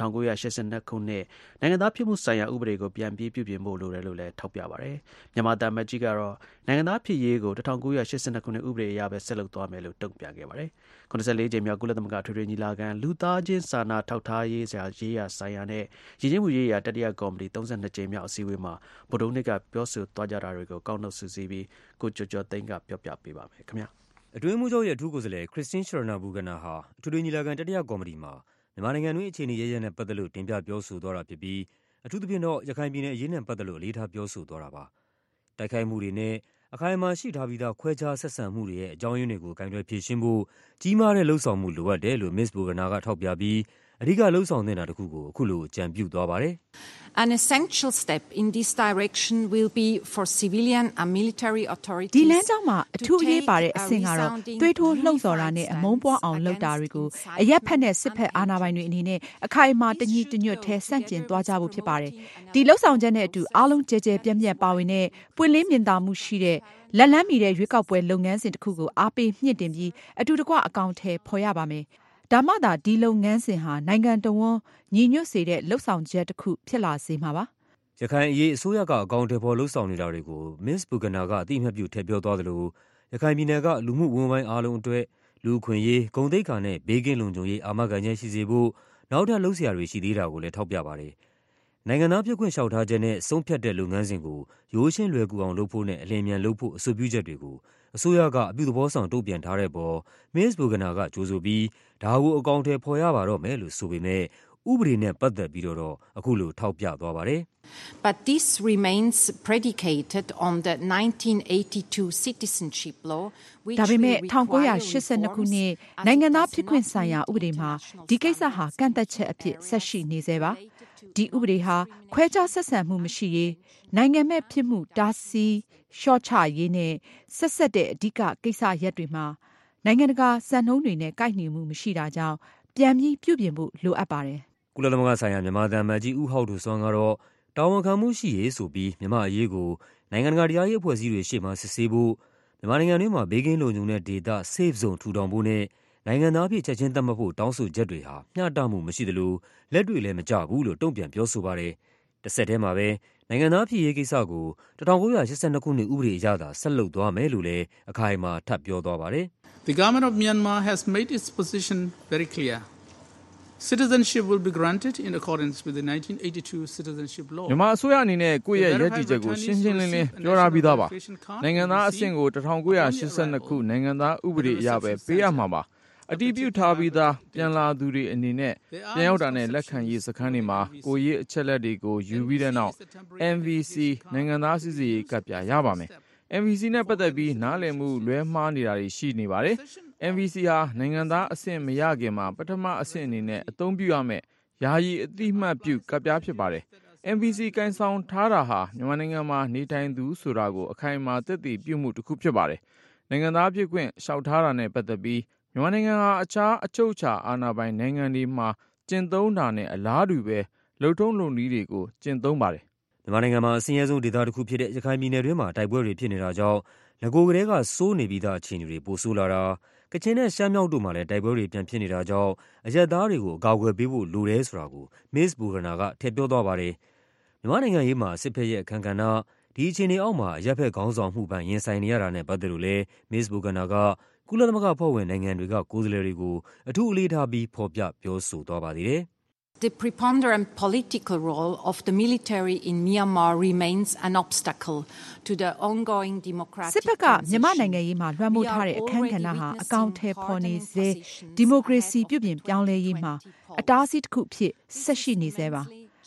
1982ခုနှစ်နိုင်ငံသားဖြစ်မှုဆိုင်ရာဥပဒေကိုပြန်ပြီးပြုပြင်ဖို့လိုတယ်လို့လည်းထောက်ပြပါတယ်မြန်မာတမန်ကြီးကတော့နိုင်ငံသားဖြစ်ရေးကို1982ခုနှစ်ဥပဒေအရပဲဆက်လုပ်သွားမယ်လို့တုံ့ပြန်ခဲ့ပါတယ်94ကြိမ်မြောက်ကုလသမဂ္ဂထွေထွေညီလာခံလူသားချင်းစာနာထောက်ထားရေးဆိုင်ရာနဲ့ရည်ရင်းမှုရေးရာတတိယကော်မတီ32ကြိမ်မြောက်အစည်းအဝေးမှာဗိုလ်ချုပ်နှစ်ကပြောဆိုသွားကြတာတွေကိုကောက်နှုတ်စုစည်းပြီးကိုကျော်ကျော်သိန်းကပြောပြပေးပါမယ်ခင်ဗျာအတွင်းမှုချုပ်ရဲ့အထူးကိုယ်စားလှယ် Christine Schraner Burgener ဟာထွေထွေညီလာခံတတိယကော်မတီမှာမြန်မာနိုင်ငံတွင်းအခြေအနေရရနဲ့ပတ်သက်လို့တင်ပြပြောဆိုသွားတာဖြစ်ပြီးအထူးသဖြင့်တော့ရခိုင်ပြည်နယ်အရေးနဲ့ပတ်သက်လို့အလေးထားပြောဆိုသွားတာပါတိုက်ခိုက်မှုတွေနဲ့အခိုင်အမာရှိထားပြီးသားခွဲခြားဆက်ဆံမှုတွေရဲ့အကြောင်းရင်းတွေကိုကိုင်တွယ်ဖြေရှင်းဖို့ကြီးမားတဲ့လှုံ့ဆော်မှုလိုအပ်တယ်လို့ Ms. Burgener ကထောက်ပြပြီးအဓိကလှုံ့ဆော်နေတာတစ်ခုကိုအခုလိုအကြံပြုသွားပါတယ် An essential step in this direction will be for civilian and military authorities ဒီလမ်းကြောင်းမှာအထူးအရေးပါတဲ့အဆင့်ကတော့သွေးထိုးလှုံ့ဆော်တာနဲ့အမုန်းပွားအောင်လုပ်တာတွေကိုအရက်ဖက်နဲ့စစ်ဖက်အာဏာပိုင်တွေအနေနဲ့အခိုင်အမာတညီတညွတ်ထဲဆန့်ကျင်သွားကြဖို့ဖြစ်ပါတယ်ဒီလှုပ်ဆောင်ချက်နဲ့အတူအားလုံးကြဲကြဲပြန့်ပြန့်ပါဝင်တဲ့ပွင့်လင်းမြင်သာမှုရှိတဲ့လက်လန်းမီတဲ့ရွေးကောက်ပွဲလုပ်ငန်းစဉ်တစ်ခုကိုအားပေးမြင့်တင်ပြီးအတူတကွအကောင့်ထဲဖော်ရပါမယ်ဒါမှသာဒီလုပ်ငန်းစဉ်ဟာနိုင်ငံတော်ဝန်ညီညွတ်စေတဲ့လှုပ်ဆောင်ချက်တစ်ခုဖြစ်လာစေမှာပါရခိုင်အရေးအစိုးရကအကောင့်ထဲပေါ်လှုပ်ဆောင်နေတာတွေကို Ms. Burgener ကအသိအမှတ်ပြုထည့်ပြောသွားသလိုရခိုင်ပြည်နယ်ကလူမှုဝန်ပိုင်းအားလုံးအတွက်လူ့အခွင့်အရေးဂုဏ်သိက္ခာနဲ့ဘေးကင်းလုံခြုံရေးအာမခံချက်ရှိစေဖို့နောက်ထပ်လုပ်စရာတွေရှိသေးတာကိုလည်းထောက်ပြပါတယ်နိုင်ငံသားဖြစ်ခွင့်လျှောက်ထားချက်နဲ့ဆုံးဖြတ်တဲ့လုပ်ငန်းစဉ်ကိုရိုးရှင်းလွယ်ကူအောင်လုပ်ဖို့နဲ့အလျင်အမြန်လုပ်ဖို့အဆိုပြုချက်တွေကိုအစိုးရကအပြုသဘောဆောင်တုံ့ပြန်ထားတဲ့ပေါ် Ms. Burgener ကကြိုဆိုပြီးဒါကိုအကောင့်ထဲဖော်ရပါတော့မယ်လို့ဆိုပေမဲ့ဥပဒေနဲ့ပတ်သက်ပြီးတော့အခုလိုထောက်ပြသွားပါတယ် But this remains predicated on the 1982 citizenship law which ဒါပေမဲ့1982ခုနှစ်နိုင်ငံသားဖြစ်ခွင့်ဆိုင်ရာဥပဒေမှာဒီကိစ္စဟာကန့်သက်ချက်အဖြစ်ဆက်ရှိနေသေးပါဒီဥပဒေဟာခွဲခြားဆက်ဆံမှုမရှိရေးနိုင်ငံမဲ့ဖြစ်မှုတားဆီးရှော့ချရေးနဲ့ဆက်ဆက်တဲ့အဓိကကိစ္စရပ်တွေမှာနိုင်ငံတကာစံနှုန်းတွေနဲ့ကိုက်ညီမှုမရှိတာကြောင့်ပြန်ပြီးပြုပြင်ဖို့လိုအပ်ပါတယ်ကုလသမဂ္ဂဆိုင်ရာမြန်မာသံအမတ်ကြီးဦးဟောက်ဒိုဆွမ်းကတော့တာဝန်ခံမှုရှိရေးဆိုပြီးမြန်မာအရေးကိုနိုင်ငံတကာတရားရေးအဖွဲ့အစည်းတွေရှေ့မှာစစ်ဆေးဖို့မြန်မာနိုင်ငံတွင်းမှာဘေးကင်းလုံခြုံတဲ့ဒေသ safe zone ထူထောင်ဖို့နဲ့နိုင်ငံသားဖြစ်ချက်ချင်းသတ်မှတ်ဖို့တောင်းဆိုချက်တွေဟာမျှတမှုမရှိသလိုလက်တွေ့လည်းမကျဘူးလို့တုံ့ပြန်ပြောဆိုပါတယ်။တစ်ဆက်တည်းမှာပဲနိုင်ငံသားဖြစ်ရေးကိစ္စကို1982ခုနှစ်ဥပဒေအရသာဆက်လုပ်သွားမယ်လို့လည်းအခိုင်အမာထပ်ပြောသွားပါတယ်။ The government of Myanmar has made its position very clear. Citizenship will be granted in accordance with the 1982 citizenship law. မြန်မာအစိုးရအနေနဲ့ကိုယ့်ရဲ့ရည်တည်ချက်ကိုရှင်းရှင်းလင်းလင်းပြောထားပြီးသားပါ။နိုင်ငံသားအဆင့်ကို1982ခုနိုင်ငံသားဥပဒေအရပဲပေးရမှာပါ။အတည်ပြုထားပြီးသားပြန်လာသူတွေအနေနဲ့ပြန်ရောက်တာနဲ့လက်ခံရေးစခန်းတွေမှာကိုရေးအချက်လက်တွေကိုယူပြီးတဲ့နောက် MVC နိုင်ငံသားစစ်စစ်ရေးကပ်ပြရပါမယ်။ MVC နဲ့ပတ်သက်ပြီးနားလည်မှုလွဲမှားနေတာတွေရှိနေပါတယ်။ MVC ဟာနိုင်ငံသားအဆင့်မရခင်မှာပထမအဆင့်အနေနဲ့အသုံးပြုရမယ်ယာယီအတိအမှတ်ပြုကပ်ပြဖြစ်ပါတယ်။ MVC ကန်ဆောင်ထားတာဟာမြန်မာနိုင်ငံမှာနေထိုင်သူဆိုတာကိုအခိုင်အမာသက်သေပြုမှုတစ်ခုဖြစ်ပါတယ်။နိုင်ငံသားဖြစ်ခွင့်လျှောက်ထားတာနဲ့ပတ်သက်ပြီးမြန်မာနိုင်ငံဟာအခြားအချုပ်အခြာအာဏာပိုင်နိုင်ငံတွေမှာကျင့်သုံးတာနဲ့အလားတူပဲလုပ်ထုံးလုပ်နည်းတွေကိုကျင့်သုံးပါတယ်မြန်မာနိုင်ငံမှာအဆင်းရဲဆုံးဒေသတစ်ခုဖြစ်တဲ့ရခိုင်ပြည်နယ်တွင်းမှာတိုက်ပွဲတွေဖြစ်နေတာကြောင့်ငကိုယ်ကလေးကစိုးနေပြီးသားအခြေအနေတွေပိုဆိုးလာတာကချင်နဲ့ရှမ်းမြောက်တို့မှာလည်းတိုက်ပွဲတွေပြန်ဖြစ်နေတာကြောင့်အရက်သားတွေကိုအကာအကွယ်ပေးဖို့လိုတယ်ဆိုတာကို Ms. Burgener ကထည့်ပြောသွားပါတယ်မြန်မာနိုင်ငံရေးမှာစစ်ဖက်ရဲ့အခမ်းကဏ္ဍဒီအခြေအနေအောက်မှာအရက်ဖက်ခေါင်းဆောင်မှုပိုင်းရင်ဆိုင်နေရတာနဲ့ပတ်သက်လို့လည်း Ms. Burgener ကကုလသမဂ္ဂဖွဲ့ဝင်နိုင်ငံတွေကကိုယ်စားလှယ်တွေကိုအထူးအလေးထားပြီးဖော်ပြပြောဆိုသွားပါသေးတယ် The preponderant political role of the military in Myanmar remains an obstacle to the ongoing democratic စစ်ဘက်ကမြန်မာနိုင်ငံရေးမှာလွှမ်းမိုးထားတဲ့အခမ်းကဏ္ဍဟာအကောင့်ထဲပေါ်နေစေဒီမိုကရေစီပြုပြင်ပြောင်းလဲရေးမှာအတားအဆီးတစ်ခုဖြစ်ဆက်ရှိနေစေပါ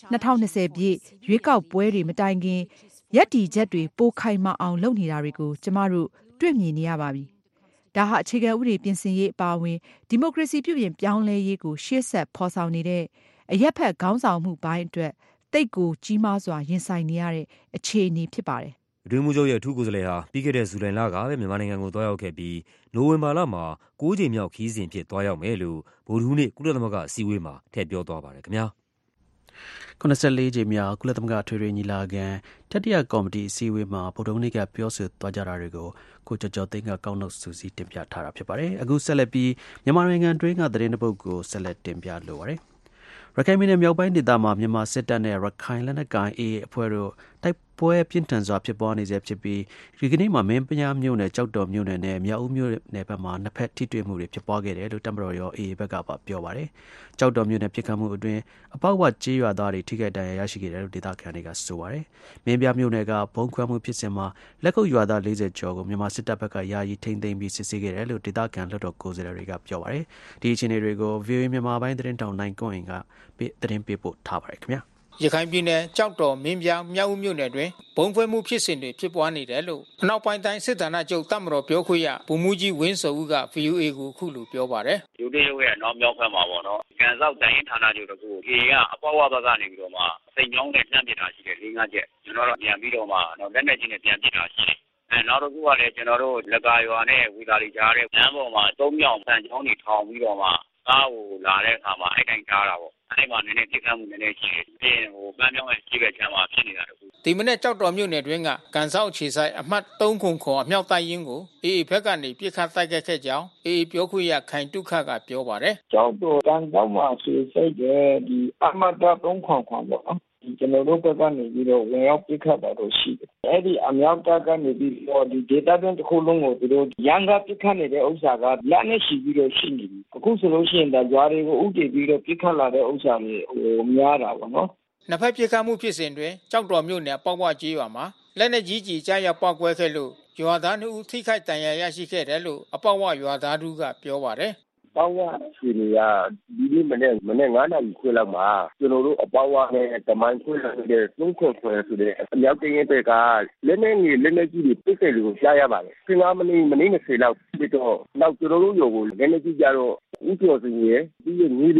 2020ပြည့်ရွေးကောက်ပွဲတွေမတိုင်ခင်ရပ်တည်ချက်တွေပိုခိုင်မာအောင်လုပ်နေတာတွေကိုကျမတို့တွေ့မြင်နေရပါပြီဒါဟာအခြေခံဥပဒေပြင်ဆင်ရေးအပါအဝင်ဒီမိုကရေစီပြုပြင်ပြောင်းလဲရေးကိုရှေ့ဆက်ဖော်ဆောင်နေတဲ့အရက်ဖက်ခေါင်းဆောင်မှုပိုင်းအတွက်တိတ်ကိုကြီးမားစွာရင်ဆိုင်နေရတဲ့အခြေအနေဖြစ်ပါတယ်။အတွင်းမှုချုပ်ရဲ့အထူးကိုယ်စားလှယ်ဟာပြီးခဲ့တဲ့ဇူလိုင်လကပဲမြန်မာနိုင်ငံကိုတွားရောက်ခဲ့ပြီးနိုဝင်ဘာလမှာ9 ကြိမ်မြောက်ခီးစဉ်ဖြစ်တွားရောက်မယ်လို့ဗုဒ္ဓဟူးနေ့ကုလသမဂ္ဂအစည်းအဝေးမှာထည့်ပြောသွားပါတယ်ခင်ဗျာ။94ကြိမ်မြောက်ကုလသမဂ္ဂထွေထွေညီလာခံတတိယကော်မတီအစည်းအဝေးမှာဗုဒ္ဓဟူးနေ့ကပြောဆိုသွားကြတာတွေကိုကိုကျော်ကျော်သိန်းကကောက်နှုတ်စုစည်းတင်ပြထားတာဖြစ်ပါတယ်။အခုဆက်လက်ပြီးမြန်မာနိုင်ငံတွင်းကသတင်းတစ်ပုဒ်ကိုဆက်လက်တင်ပြလိုပါတယ်။ရခိုင်ပြည်နယ်မြောက်ပိုင်းဒေသမှာမြန်မာစစ်တပ်နဲ့ရခိုင်လက်နက်ကိုင် AA အဖွဲ့တို့တိုက်ပွဲပြင်းထန်စွာဖြစ်ပွားနေစေဖြစ်ပြီးဒီကနေ့မှာမင်းပြားမြို့နယ်ကြောက်တော်မြို့နယ်နဲ့မြောက်ဦးမြို့နယ်ဘက်မှာနှစ်ဖက်ထိတွေ့မှုတွေဖြစ်ပွားခဲ့တယ်လို့တပ်မတော်ရော AA ဘက်ကပြောပါတယ်။ကြောက်တော်မြို့နယ်ပြစ်ခတ်မှုအတွင်းအပေါက်ဝကျေးရွာသားတွေထိခိုက်ဒဏ်ရာရရှိခဲ့တယ်လို့ဒေသခံတွေကဆိုပါတယ်။မင်းပြားမြို့နယ်ကဘုံခွဲမှုဖြစ်စဉ်မှာလက်ကုပ်ရွာသား40ကျော်ကိုမြန်မာစစ်တပ်ဘက်ကယာယီထိန်းသိမ်းပြီးစစ်ဆေးခဲ့တယ်လို့ဒေသခံလွှတ်တော်ကိုယ်စားလှယ်တွေကပြောပါတယ်။ဒီအခြေအနေတွေကို VOA မြန်မာပိုင်းသတင်းတောင်နိုင်ကွန်းကသတင်းပေးပို့ထားပါတယ်ခင်ဗျာရခိုင်ပြည်နယ်ကြောက်တော်မင်းပြားမြောက်ဦးမြို့နယ်တွင်ဘုံခွဲမှုဖြစ်စဉ်တွေဖြစ်ပွားနေတယ်လို့အနောက်ပိုင်းတိုင်းစစ်ဌာနချုပ်တပ်မတော်ပြောခွင့်ရဗိုလ်မှူးကြီးဝင်းစောဦးက VOA ကိုခုလိုပြောပါတယ်။ယူတေးရုပ်ရဲ့နောက်မြောက်ဘက်မှာပေါ့နော်။ကန်ဆောက်တိုင်းဌာနချုပ်တို့ကို AA ကအပေါဝဘက်ကနေပြီးတော့မှစိတ်ကြောင်းနဲ့နှံ့ပြတာရှိတယ်၄-၅ချက်။ကျွန်တော်တို့ပြန်ပြီးတော့မှလက်နက်ကြီးနဲ့ပြန်ပစ်တာရှိတယ်။နောက်တစ်ခုကလည်းကျွန်တော်တို့လက်ကာရွာနဲ့ဝီသာလီကြားတဲ့လမ်းပေါ်မှာ၃မြောက်ဆန်ချောင်းတွေထောင်ပြီးတော့မှကားကိုလာတဲ့အခါမှာအဲ့တိုင်းကြားတာပေါ့အဲ့မှာနည်းနည်းပြစ်ခတ်မှုနည်းနည်းရှိတယ်။ပြီးရင်ပန်းမြောင်းရဲ့ရှိတဲ့ချမ်းမှာဖြစ်နေတာတခု။ဒီမနေ့ကြောက်တော်မြို့နယ်တွင်းကကန်ဆောက်ခြေဆိုင်အမှတ်309အမြောက်တိုင်းရင်းကို AA ဘက်ကနေပြစ်ခတ်တိုက်ခိုက်ခဲ့ကြောင်း AA ပြောခွင့်ရခိုင်တုခကပြောပါတယ်။ကြောက်တော်ကန်ဆောက်မှာခြေဆိုင်တဲ့ဒီအမှတ်309ပေါ့နော်။ကျွန်တော်တို့ဘက်ကနေပြီးတော့ဝင်ရောက်ပြစ်ခတ်တာတော့ရှိတယ်။အဲ့ဒီအမြောက်တပ်ကနေပြီးတော့ဒီဒေတာတွင်းတစ်ခုလုံးကိုသူတို့ရန်ကပြစ်ခတ်နေတဲ့ဥစ္စာကလက်နဲ့ရှိပြီးတော့ရှိနေပြီ။အခုဆိုလို့ရှိရင်ဒါကြွားတွေကိုဥတည်ပြီးတော့ပြစ်ခတ်လာတဲ့ဥစ္စာတွေများတာပေါ့နော်။နှစ်ဖက်ပြစ်ခတ်မှုဖြစ်စဉ်တွင်ကြောက်တော်မြို့နယ်ပေါက်ဝကျေးရွာမှာလက်နဲ့ကြီးကြီးကြားရောက်ပောက်ကွဲခဲ့လို့ရွာသား2ဦးထိခိုက်ဒဏ်ရာရရှိခဲ့တယ်လို့အပေါက်ဝရွာသားတို့ကပြောပါတယ်။ပေါဝစီနီယာဒီမနေ့9နာရီခွဲလောက်မှာကျွန်တော်တို့အပေါဝနဲ့တမိုင်းခွဲလောက်တဲ့3ခွဲဆိုတဲ့အမြောက်တင်းရဲ့ကလက်နဲ့ကြီးတွေပြစ်ခဲ့လို့ကြားရပါတယ်15မိနစ်20လောက်ပြီးတော့နောက်ကျွန်တော်တို့ရုံကိုလက်နဲ့ကြီးကြတော့ဥကျော်စင်ရဲ့ဒီညီလေး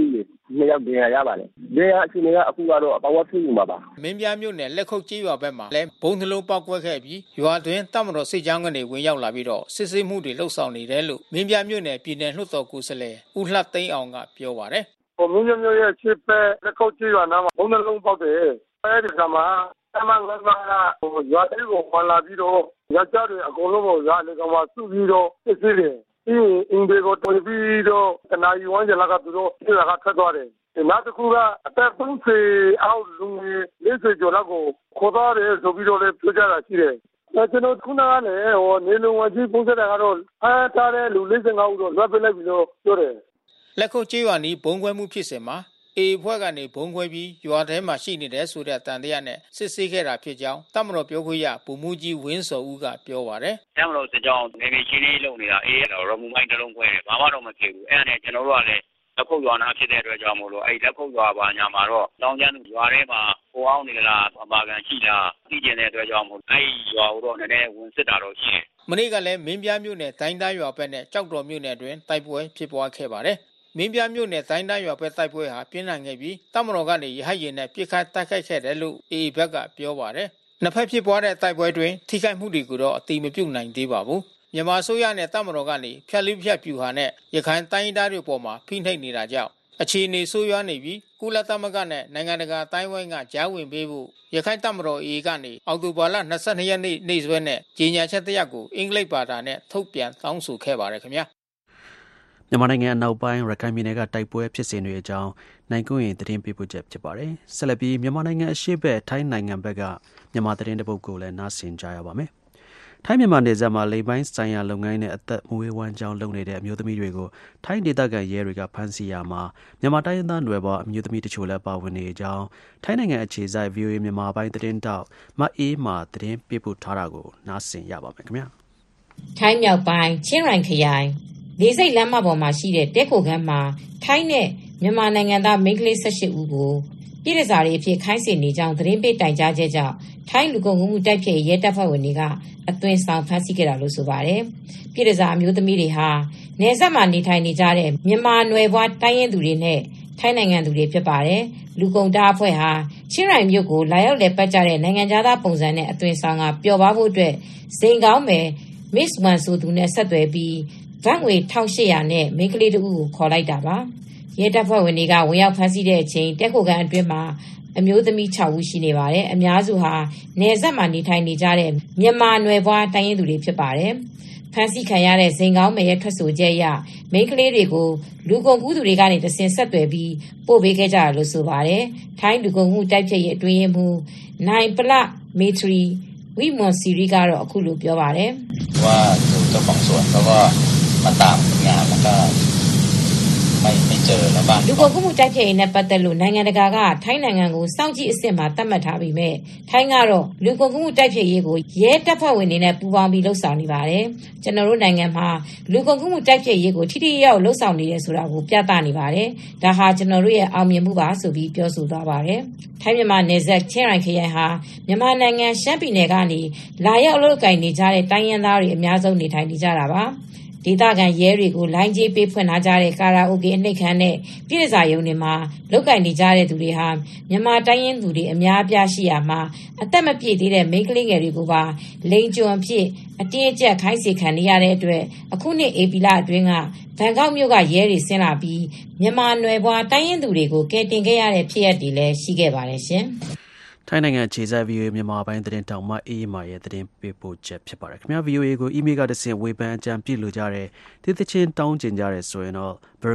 2ယောက်တင်ရပါတယ်။ဒီအချိန်ကအခုကတော့အပေါ်ဖြစ်မှာပါမင်းပြားမြို့နယ်လက်ခုတ်ကြီးရွာဘက်မှာလည်းဘုံနှလုံးပေါက်ကွဲခဲ့ပြီးရွာတွင်တပ်မတော်စစ်ကြောင်းကနေဝင်ရောက်လာပြီးတော့စစ်ဆေးမှုတွေလှုပ်ဆောင်နေတယ်လို့မင်းပြားမြို့နယ်ပြည်နယ်လွှတ်တော်ကိုယ်စားလှယ်ဦးလှသိန်းအောင်ကပြောပါတယ်။မင်းပြားမြို့ရဲ့ရှေ့ဘက်လက်ခုတ်ကြီးရွာနားမှာဘုံနှလုံးပေါက်တယ်။အဲဒီကမှာတမန်ကရွာတိကိုဝင်လာပြီးတော့ရကြတယ်အကုန်လုံးကိုရွာလေကမှာစုပြီးတော့စစ်ဆေးတယ်။အင်းတွေကိုတွေ့ပြီးတော့တနာယူဝန်းကျလာကသူတို့ပြေးလာထွက်သွားတယ်။နောက်တစ်ခုကအသက်30အောက်လူငယ်40ကျော်လောက်ကိုခေါ်သွားတယ်ဆိုပြီးတော့လည်းပြောကြတာရှိတယ်။ကျွန်တော်ခုနကလည်းနေလုံဝကြီးပုံစံကတော့အားထားတဲ့လူ45ဦးတော့လွှတ်ပေးလိုက်ပြီးတော့ပြောတယ်။လက်ခုတ်ကြီးရွာနီးဘုံခွဲမှုဖြစ်စဉ်မှာအေဖွဲ့ကနေဘုံခွဲပြီးရွာထဲမှာရှိနေတဲ့ဆိုတဲ့တန်တရားနဲ့စစ်ဆေးခဲ့တာဖြစ်ကြောင်းတပ်မတော်ပြောခွင့်ရဗိုလ်မှူးကြီးဝင်းစောဦးကပြောပါတယ်။တပ်မတော်စစ်ကြောင်းနေနေချင်းလေးလုပ်နေတာအေးတော့ရမူမိုင်းတစ်လုံးခွဲတယ်ဘာမှတော့မဖြစ်ဘူး။အဲ့ဒါနဲ့ကျွန်တော်တို့ကလည်းလက်ခုတ်ရွာနာဖြစ်တဲ့အတွက်ကြောင့်မို့လို့အဲ့လက်ခုတ်ရွာပါညာမှာတော့တောင်းကျမ်းရွာထဲမှာပိုအောင်နေလားအပါကန်ရှိလားသိကျင်တဲ့အတွက်ကြောင့်မို့အဲ့ရွာကိုတော့နည်းနည်းဝင်စစ်တာတော့ရှိတယ်။မနေ့ကလည်းမင်းပြားမြို့နယ်တိုင်းသားရွာဘက်နဲ့ကြောက်တော်မြို့နယ်တွင်တိုက်ပွဲဖြစ်ပွားခဲ့ပါတယ်။မင်းပြားမြို့နယ်တိုင်းသားရွာဘက်တိုက်ပွဲဟာပြင်းထန်ခဲ့ပြီးတပ်မတော်ကနေရဟတ်ရင်နဲ့ပစ်ခတ်တိုက်ခိုက်ခဲ့တယ်လို့အေဘက်ကပြောပါတယ်။နှစ်ဖက်ဖြစ်ပွားတဲ့တိုက်ပွဲတွင်ထိခိုက်မှုတွေကိုတော့အတိမပြုနိုင်သေးပါဘူး။မြန်မာဆိုရနဲ့တပ်မတော်ကနေဖြတ်လေးဖြတ်ပြူဟာနဲ့ရခိုင်တိုင်းသားတွေပေါ်မှာဖိနှိပ်နေတာကြောင့်အခြေအနေဆိုးရွားနေပြီးကုလသမဂ္ဂနဲ့နိုင်ငံတကာတိုင်းဝိုင်းကကြားဝင်ပေးဖို့ရခိုင်တပ်မတော်အေကနေအောက်တိုဘာလ22ရက်နေ့စွဲနဲ့ကြေညာချက်တရက်ကိုအင်္ဂလိပ်ဘာသာနဲ့ထုတ်ပြန်တောင်းဆိုခဲ့ပါတယ်ခင်ဗျာမြန်မာနိုင်ငံအနောက်ပိုင်းရခိုင်ပြည်နယ်ကတိုက်ပွဲဖြစ်စဉ်တွေအကြောင်းနိုင်ကွန်းရင်သတင်းပေးပို့ချက်ဖြစ်ပါတယ်ဆက်လက်ပြီးမြန်မာနိုင်ငံအရှေ့ဘက်ထိုင်းနိုင်ငံဘက်ကမြန်မာသတင်းတပုတ်ကိုလည်းနားဆင်ကြရပါမယ်ထိုင်းမြန်မာနယ်စပ်မှာလိမ်ပိုင်းဆိုင်ရာလုပ်ငန်းနဲ့အသက်မွေးဝမ်းကြောင်းလုပ်နေတဲ့အမျိုးသမီးတွေကိုထိုင်းဒေသခံရဲတွေကဖမ်းဆီးရမှာမြန်မာတိုင်းရင်းသားနွယ်ဘွားအမျိုးသမီးတချို့လည်းပါဝင်နေကြောင်းထိုင်းနိုင်ငံအခြေစိုက် VOA မြန်မာပိုင်းသတင်းတောက်မအေးမာသတင်းပေးပို့ထားတာကိုနားဆင်ရပါမယ်ခင်ဗျာထိုင်းမြောက်ပိုင်းချင်းရိုင်ခရိုင်လေဆိပ်လမ်းမပေါ်မှာရှိတဲ့တဲခိုခန်းမှာထိုင်းနဲ့မြန်မာနိုင်ငံသားမိန်းကလေး18ဦးကိုပြည်ထစာတွေအဖြစ်ခိုင်းစေနေကြောင်းသတင်းပေးတိုင်ကြားချက်ကြောင့်ထိုင်းလူကုန်မှုတိုက်ဖျက်ရဲတပ်ဖွဲ့ဝင်တွေကအသွင်ဆောင်ဖမ်းဆီးခဲ့တာလို့ဆိုပါတယ်။ပြည်ထစာအမျိုးသမီးတွေဟာနယ်စပ်မှာနေထိုင်နေကြတဲ့မြန်မာနွယ်ဘွားတိုင်းရင်းသူတွေနဲ့ထိုင်းနိုင်ငံသူတွေဖြစ်ပါတယ်။လူကုန်တားအဖွဲ့ဟာချင်းရိုင်မြို့ကိုလာရောက်လည်ပတ်ကြတဲ့နိုင်ငံသားပုံစံနဲ့အသွင်ဆောင်ကပျော်ပါဖို့အတွက်စိန်ကောင်းမယ် Miss Wan ဆိုသူနဲ့ဆက်သွယ်ပြီးဗတ်ငွေ1800နဲ့မိန်းကလေးတဦးကိုခေါ်လိုက်တာပါ။ရဲတပ်ဖွဲ့ဝင်တွေကဝင်ရောက်ဖမ်းဆီးတဲ့အချိန်တက်ခိုကန်အတွင်းမှာအမျိုးသမီး6ဦးရှိနေပါတယ်။အများစုဟာနယ်စပ်မှာနေထိုင်နေကြတဲ့မြန်မာနွယ်ဘွားတိုင်းရင်းသူတွေဖြစ်ပါတယ်။ဖမ်းဆီးခံရတဲ့စိန်ကောင်းမယ်ရဲ့ထွက်ဆိုချက်အရမိန်းကလေးတွေကိုလူကုန်ကူးသူတွေကနေတဆင့်ဆက်သွယ်ပြီးပို့ပေးခဲ့ကြတာလို့ဆိုပါတယ်။ထိုင်းလူကုန်ကူးတိုက်ဖျက်ရေးအတွင်းရေးမှူးနိုင်ပလမေထရီဝိမွန်စီရီကတော့အခုလိုပြောပါတယ်။ว่าเจ้าของสวนเขาก็มาตามงานแล้วก็ไม่เจอแล้วบ้างလူကုန်ကူးမှုတိုက်ဖျက်ရေးနဲ့ပတ်သက်လို့နိုင်ငံတကာကထိုင်းနိုင်ငံကိုစောင့်ကြည့်အဆင့်မှာသတ်မှတ်ထားပြီးမြဲထိုင်းကတော့လူကုန်ကူးမှုတိုက်ဖျက်ရေးကိုရဲတပ်ဖွဲ့ဝင်တွေနဲ့ပူးပေါင်းပြီးလှုပ်ဆောင်နေပါတယ်။ကျွန်တော်တို့နိုင်ငံမှာလူကုန်ကူးမှုတိုက်ဖျက်ရေးကိုထိထိရောက်လှုပ်ဆောင်နေတယ်ဆိုတာကိုပြသနေပါတယ်။ဒါဟာကျွန်တော်တို့ရဲ့အောင်မြင်မှုပါဆိုပြီးပြောဆိုသွားပါတယ်။ထိုင်းမြန်မာနယ်စပ်ချင်းရိုင်ခရိုင်ဟာမြန်မာနိုင်ငံရှမ်းပြည်နယ်ကနေလာရောက်အလုပ်ကိုင်နေကြတဲ့တိုင်းရင်းသားတွေအများဆုံးနေထိုင်နေကြတာပါ။ဒေသခံရဲတွေကိုလိုင်းကြီးပေးဖွင့်ထားကြတဲ့ကာရာအိုကေအနှိပ်ခမ်းနဲ့ပြည်ထစာရုံတွေမှာလုတ်ကင်နေကြတဲ့သူတွေဟာမြန်မာတိုင်းရင်းသူတွေအများအပြားရှိရာမှာအသက်မပြည့်သေးတဲ့မိန်းကလေးငယ်တွေကိုပါလိန်ကျွံဖြစ်အတင်းအကျပ်ခိုင်းစေခံနေရတဲ့အတွက်အခုနှစ်ဧပြီလအတွင်းကဘန်ကောက်မြို့ကရဲတွေဆင်းလာပြီးမြန်မာနွယ်ဘွားတိုင်းရင်းသူတွေကိုကယ်တင်ခဲ့ရတဲ့ဖြစ်ရပ်တွေလည်းရှိခဲ့ပါတယ်ရှင်။ထိုင်းနိုင်ငံခြေစိုက် VOA မြန်မာပိုင်းသတင်းတောက်မအေးမာရဲ့သတင်းပေးပို့ချက်ဖြစ်ပါတယ်ခင်ဗျာ VOA ကို email ကတဆင့်ဝေဖန်အကြံပြုလိုကြတဲ့တိတိချင်းတောင်းကျင်ကြတဲ့ဆိုရင်တော့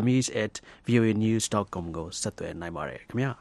burmese@voanews.com ကိုဆက်သွယ်နိုင်ပါတယ်ခင်ဗျာ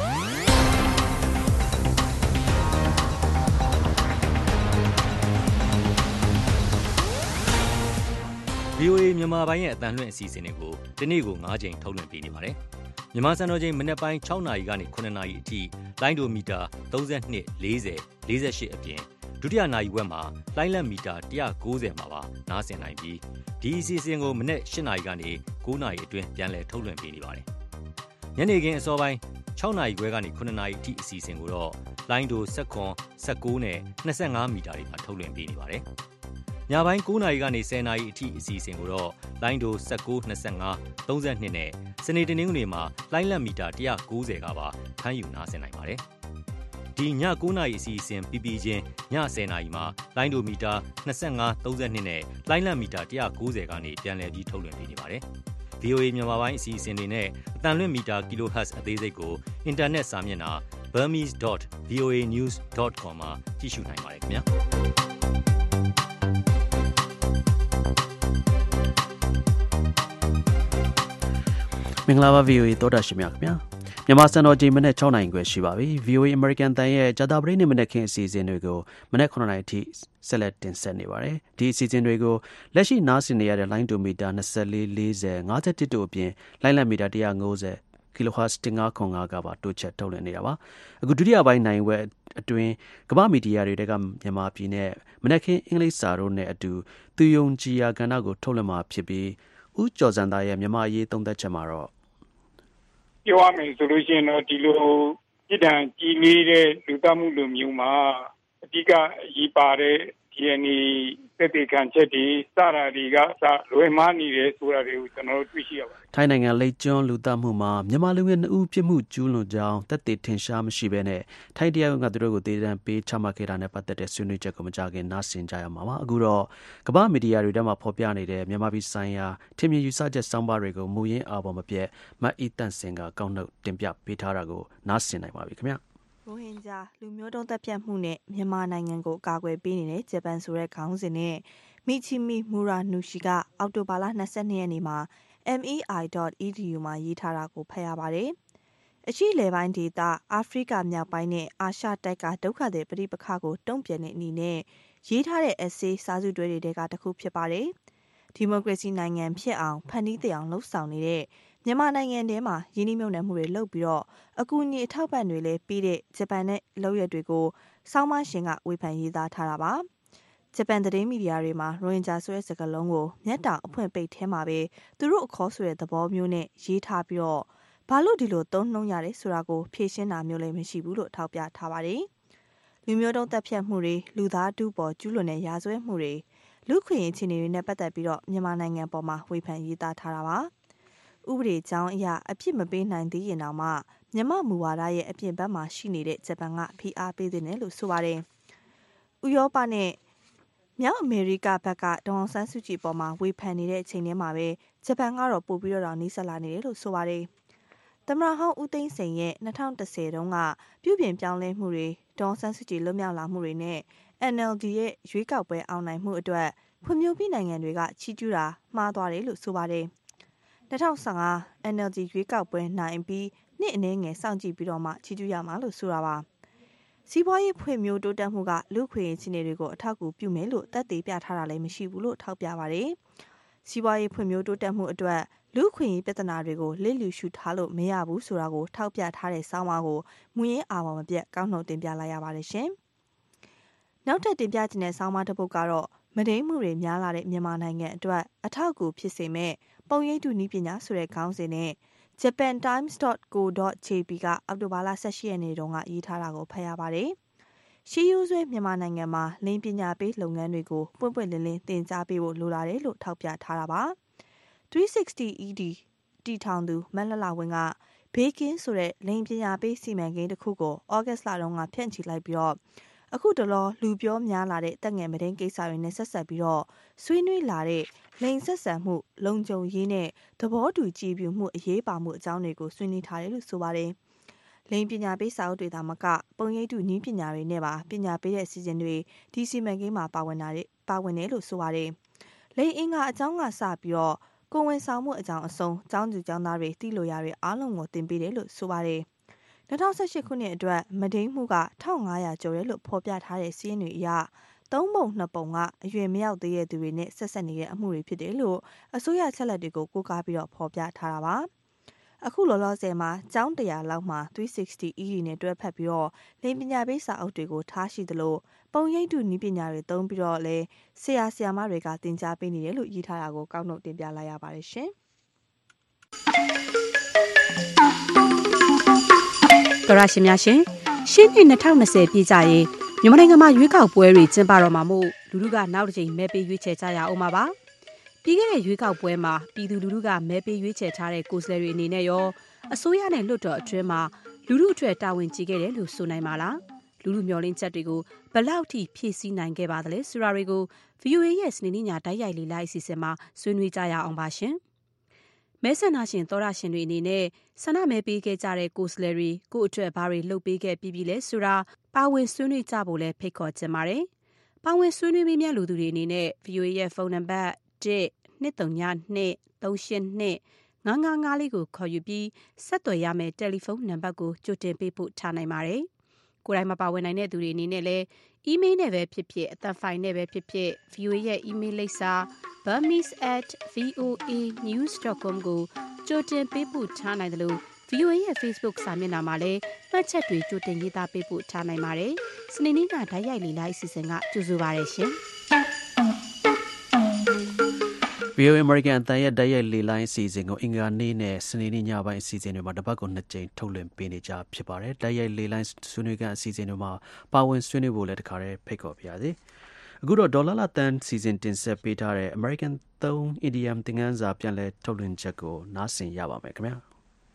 VOA မြန်မာပိုင်းရဲ့အတန်လွှင့်အစီအစဉ်တွေကိုဒီနေ့ကို9ချိန်ထုတ်လွှင့်ပေးနေပါတယ်။မြန်မာစံတော်ချိန်မနေ့ပိုင်း6နာရီကနေ9နာရီအထိလိုင်းဒိုမီတာ32 40 48အပြင်ဒုတိယနာရီဝက်မှာလိုင်းလက်မီတာ190မှာပါနားဆင်နိုင်ပြီးဒီအစီအစဉ်ကိုမနေ့8နာရီကနေ9နာရီအတွင်းပြန်လည်ထုတ်လွှင့်ပေးနေပါတယ်။ညနေခင်းအစောပိုင်း6နာရီခွဲကနေ9နာရီအထိအစီအစဉ်ကိုတော့လိုင်းဒို19 19နဲ့25မီတာတွေမှာထုတ်လွှင့်ပေးနေပါတယ်။ညပိုင်း9နာရီကနေ10နာရီအထိအစီအစဉ်ကိုတော့လိုင်းဒို19 25 32နဲ့စနေတနင်္ဂနွေမှာလိုင်းလက်မီတာ190ကပါဖမ်းယူနားဆင်နိုင်ပါတယ်။ဒီည9နာရီအစီအစဉ်ပြီးပြီးချင်းည10နာရီမှာလိုင်းဒိုမီတာ25 32နဲ့လိုင်းလက်မီတာ190ကနေပြန်လည်ပြီးထုတ်လွှင့်ပေးနေပါတယ်။ VOA မြန်မာပိုင်းအစီအစဉ်တွေနဲ့အတန်လွင့်မီတာ kHz အသေးစိတ်ကိုအင်တာနက်စာမျက်နှာ burmese.voanews.com မှာကြည့်ရှုနိုင်ပါတယ်ခင်ဗျာ။မင်္ဂလာပါ VOA သောတာရှင်များခင်ဗျာမြန်မာစံတော်ချိန်မနေ့6နိုင်ခွဲရှိပါပြီ VOA American တန်ရဲ့ဂျာတာပရိနေမနေ့ခင်းအစီအစဉ်တွေကိုမနေ့9နိုင်အထိဆက်လက်တင်ဆက်နေပါတယ်ဒီအစီအစဉ်တွေကိုလက်ရှိနားဆင်နေရတဲ့ line to meter 2440 51တို့အပြင် line လက်မီတာ190 kHz 1505ကပါတိုးချက်ထုတ်လွှင့်နေတာပါအခုဒုတိယပိုင်းနိုင်ဝက်အတွင်းကမ္ဘာမီဒီယာတွေကမြန်မာပြည်နဲ့မနေ့ခင်းအင်္ဂလိပ်စာတို့နဲ့အတူသူယုံကြည်ရာကဏ္ဍကိုထုတ်လွှင့်မှာဖြစ်ပြီးဦးကျော်စံသားရဲ့မြန်မာအရေးသုံးသပ်ချက်မှာတော့ပြောရမယ်ဆိုလို့ရှိရင်တော့ဒီလိုပြည်တံကြီးလေးတဲ့လူသမှုလိုမျိုးမှာအဓိကအရေးပါတဲ့ DNA သက်သေခံချက်တွေစတာတွေကလွယ်မှားနေတယ်ဆိုတာတွေကိုကျွန်တော်တို့တွေ့ရှိရပါတယ်ထိုင်းနိုင်ငံလိတ်ကျွန်းလူသမှုမှာမြန်မာလူငယ်2ဦးပြစ်မှုကျူးလွန်ကြောင်းသက်သေထင်ရှားမရှိဘဲနဲ့ထိုင်းတရားရုံးကသူတို့ကိုတေးတန်းပေးချမှတ်ခဲ့တာနဲ့ပတ်သက်တဲ့ဆွေးနွေးချက်ကိုမကြခင်နားဆင်ကြရမှာပါအခုတော့ကမ္ဘာမီဒီယာတွေထဲမှာဖော်ပြနေတဲ့မြန်မာပြည်ဆိုင်ရာထင်မြင်ယူဆချက်စောင်းပါတွေကိုမူရင်းအားပေါ်မပြတ်မတ်အီတန့်စင်ကကောက်နှုတ်တင်ပြပေးထားတာကိုနားဆင်နိုင်ပါပြီခင်ဗျာရိုဟင်ဂျာလူမျိုးတုံးတပ်ဖြတ်မှုနဲ့မြန်မာနိုင်ငံကိုကာကွယ်ပေးနေတဲ့ဂျပန်ဆိုတဲ့ခေါင်းစဉ်နဲ့မီချီမီမူရာနူရှီကအောက်တိုဘာလ22ရက်နေ့မှာ MEI.edu မှာရေးထားတာကိုဖတ်ရပါတယ်။အရှိလေပိုင်းဒေသအာဖရိကမြောက်ပိုင်းနဲ့အာရှတိုက်ကဒုက္ခသည်ပဋိပက္ခကိုတုံ့ပြန်တဲ့အနေနဲ့ရေးထားတဲ့ essay စာစုတွဲတွေကတစ်ခုဖြစ်ပါတယ်။ဒီမိုကရေစီနိုင်ငံဖြစ်အောင်ဖန်တီးတဲ့အောင်လှုပ်ဆောင်နေတဲ့မြန်မာနိုင်ငံထဲမှာယင်းနှိမ့်မြုပ်နှံမှုတွေလုပ်ပြီးတော့အကူအညီအထောက်ပံ့တွေလည်းပေးတဲ့ဂျပန်နဲ့လုပ်ရက်တွေကိုစောင်းမရှင်ကဝေဖန်ရေးသားထားတာပါဂျပန်သတင်းမီဒီယာတွေမှာရိုဟင်ဂျာဆိုတဲ့စကားလုံးကိုမျက်တောင်အဖွင့်ပိတ်ထဲမှာပဲသူတို့အခေါ်ဆိုတဲ့သဘောမျိုးနဲ့ရေးထားပြီးတော့ဘာလို့ဒီလိုသုံးနှုံးရတယ်ဆိုတာကိုဖြေရှင်းတာမျိုးလည်းမရှိဘူးလို့ထောက်ပြထားပါတယ်လူမျိုးတုံးတပ်ဖြတ်မှုတွေလူသားတုပေါ်ကျူးလွန်တဲ့ရာဇဝတ်မှုတွေလူခွင့်ရေးအခြေအနေတွေနဲ့ပတ်သက်ပြီးတော့မြန်မာနိုင်ငံပေါ်မှာဝေဖန်ရေးသားထားတာပါဥပဒေကြောင်းအရအပြစ်မပေးနိုင်သေးရင်တော့မှမြန်မာမူဝါဒရဲ့အပြင်ဘက်မှာရှိနေတဲ့ဂျပန်ကဖိအားပေးနေတယ်လို့ဆိုပါတယ်။ဥရောပနဲ့မြောက်အမေရိကဘက်ကဒေါ်အောင်ဆန်းစုကြည်ပေါ်မှာဝေဖန်နေတဲ့အချိန်ထဲမှာပဲဂျပန်ကတော့ပို့ပြီးတော့နှိစက်လာနေတယ်လို့ဆိုပါတယ်။သမ္မတဟောင်းဦးသိန်းစိန်ရဲ့2010တုန်းကပြုပြင်ပြောင်းလဲမှုတွေဒေါ်အောင်ဆန်းစုကြည်လွတ်မြောက်လာမှုတွေနဲ့ NLD ရဲ့ရွေးကောက်ပွဲအောင်နိုင်မှုအတွက်ဖွံ့ဖြိုးပြီးနိုင်ငံတွေကချီးကျူးတာမှားသွားတယ်လို့ဆိုပါတယ်။2015 NLD ရွေးကောက်ပွဲနိုင်ပြီးနှစ်အနည်းငယ်စောင့်ကြည့်ပြီးတော့မှချီးကျူးရမှာလို့ဆိုတာပါစီးပွားရေးဖွံ့ဖြိုးတိုးတက်မှုကလူခွင့်ရေးအခြေအနေတွေကိုအထောက်အကူပြုမယ်လို့သက်သေပြထားတာလည်းမရှိဘူးလို့ထောက်ပြပါတယ်စီးပွားရေးဖွံ့ဖြိုးတိုးတက်မှုအတွက်လူခွင့်ရေးပြဿနာတွေကိုလစ်လျူရှုထားလို့မရဘူးဆိုတာကိုထောက်ပြထားတဲ့ဆောင်းပါးကိုမူရင်းအာဘော်မပြတ်ကောက်နှုတ်တင်ပြလိုက်ရပါတယ်ရှင်နောက်ထပ်တင်ပြခြင်းတဲ့ဆောင်းပါးတစ်ပုဒ်ကတော့မဒိန်းမှုတွေများလာတဲ့မြန်မာနိုင်ငံအတွက်အထောက်အကူဖြစ်စေမဲ့ပုံရိပ်တုနည်းပညာဆိုတဲ့ခေါင်းစဉ်နဲ့ japantimes.co.jp ကအောက်တိုဘာလ18ရက်နေ့တုန်းကရေးထားတာကိုဖတ်ရပါတယ်။ရှေးရိုးဆွဲမြန်မာနိုင်ငံမှာလိင်ပညာပေးလုပ်ငန်းတွေကိုပွင့်ပွင့်လင်းလင်းသင်ကြားပေးဖို့လိုလာတယ်လို့ထောက်ပြထားတာပါ။ 360 ED တီထောင်သူမက်လလဝင်းကဘေးကင်းဆိုတဲ့လိင်ပညာပေးစီမံကိန်းတစ်ခုကိုဩဂတ်စ်လတုန်းကဖြန့်ချီလိုက်ပြီးတော့အခုတလောလူပြောများလာတဲ့တက်ငယ်မဒိန်းကိစ္စတွေနဲ့ဆက်ဆက်ပြီးတော့ဆွေးနွေးလာတဲ့လိင်ဆက်ဆံမှုလုံခြုံရေးနဲ့သဘောတူကြည်ပြူမှုအရေးပါမှုအကြောင်းတွေကိုဆွေးနွေးထားတယ်လို့ဆိုပါတယ်။လိင်ပညာပေးစာအုပ်တွေသာမကပုံရိပ်တုနည်းပညာတွေနဲ့ပါပညာပေးတဲ့အစီအစဉ်တွေဒီစီမံကိန်းမှာပါဝင်တယ်လို့ဆိုပါတယ်။လိင်အင်္ဂါအကြောင်းကစပြီးတော့ကိုယ်ဝန်ဆောင်မှုအကြောင်းအဆုံးကျောင်းသူကျောင်းသားတွေသိလို့ရတဲ့အားလုံးကိုသင်ပေးတယ်လို့ဆိုပါတယ်။2018ခုနှစ်အတွက်မဒိန်းမှုက1500ကျော်တယ်လို့ဖော်ပြထားတဲ့စီးရင်တွေအရ3ပုံ2ပုံကအရွယ်မရောက်သေးတဲ့သူတွေနဲ့ဆက်ဆက်နေတဲ့အမှုတွေဖြစ်တယ်လို့အစိုးရချက်လက်တွေကိုကိုးကားပြီးတော့ဖော်ပြထားတာပါအခုလောလောဆယ်မှာကျောင်း100လောက်မှာ360 ED နဲ့တွဲဖက်ပြီးတော့လိင်ပညာပေးစာအုပ်တွေကိုထားရှိသလိုပုံရိပ်တုနည်းပညာတွေသုံးပြီးတော့လဲဆရာဆရာမတွေကသင်ကြားပေးနေတယ်လို့ရေးထားတာကိုကောက်နှုတ်တင်ပြလိုက်ရပါတယ်ရှင်ကရရှိမြရှင်ရှင်းနှစ်2020ပြည်ကြရင်မြန်မာနိုင်ငံမှာရွေးကောက်ပွဲတွေကျင်းပတော့မှာမို့လူထုကနောက်တစ်ချိန်မဲပေးရွေးချယ်ကြရအောင်ပါပြီးခဲ့တဲ့ရွေးကောက်ပွဲမှာပြည်သူလူထုကမဲပေးရွေးချယ်ထားတဲ့ကိုယ်စားလှယ်တွေအနေနဲ့ရောအစိုးရနဲ့လွှတ်တော်အတွင်းမှာလူထုအတွက်တာဝန်ကြီးခဲ့တယ်လို့ဆိုနိုင်ပါလားလူထုမျှော်လင့်ချက်တွေကိုဘယ်လောက်ထိဖြည့်ဆည်းနိုင်ခဲ့ပါသလဲဆိုတာတွေကို VOA ရဲ့စနေနေ့ညတိုက်ရိုက်လေ့လာအစီအစဉ်မှာဆွေးနွေးကြရအောင်ပါရှင်မဲဆန္ဒရှင်သောရရှင်တွေအနေနဲ့ဆန္ဒမဲပေးခဲ့ကြတဲ့ကိုယ်စားလှယ်တွေကိုယ့်အတွက်ဘာတွေလုပ်ပေးခဲ့ပြီးပြီလဲဆိုတာပါဝင်ဆွေးနွေးကြဖို့လဲဖိတ်ခေါ်ချင်ပါတယ်ပါဝင်ဆွေးနွေးပေးများလူသူတွေအနေနဲ့ VOA ရဲ့ဖုန်းနံပါတ်1-232-382-955လေးကိုခေါ်ယူပြီးဆက်သွယ်ရမယ့်တယ်လီဖုန်းနံပါတ်ကိုကြိုတင်ပေးဖို့ထားနိုင်ပါတယ်။ကိုယ်တိုင်မပါဝင်နိုင်တဲ့သူတွေအနေနဲ့လည်းအီးမေးလ်နဲ့ပဲဖြစ်ဖြစ်အသံဖိုင်နဲ့ပဲဖြစ်ဖြစ် VOA ရဲ့အီးမေးလ်လိပ်စာ burmese@voanews.com ကိုကြိုတင်ပေးဖို့ထားနိုင်တယ်လို့ VOA ရဲ့ Facebook စာမျက်နှာမှာလည်းမှတ်ချက်တွေကြိုတင်ရေးသားပေးဖို့ထားနိုင်ပါတယ်။စနေနေ့ကဓာတ်ရိုက်လေ့လာအစီအစဉ်ကကြိုဆိုပါရရှင်။ VOA American အသံရဲ့ဓာတ်ရိုက်လေလိုင်းအစီအစဉ်ကိုအင်္ဂါနေ့နဲ့စနေနေ့ညပိုင်းအစီအစဉ်တွေမှာတစ်ပတ်ကို2ကြိမ်ထုတ်လွှင့်ပေးနေကြဖြစ်ပါတယ်။ဓာတ်ရိုက်လေလိုင်းဆွေးနွေးခန်းအစီအစဉ်တွေမှာပါဝင်ဆွေးနွေးဖို့လည်းတခါတည်းဖိတ်ခေါ်ပါရစေ။အခုတော့ဒေါ်လာတန်စီစဉ်တင်ဆက်ပေးထားတဲ့ American 3 idiom သင်ခန်းစာပြန်လည်ထုတ်လွှင့်ချက်ကိုနားဆင်ရပါမယ်ခင်ဗျာ။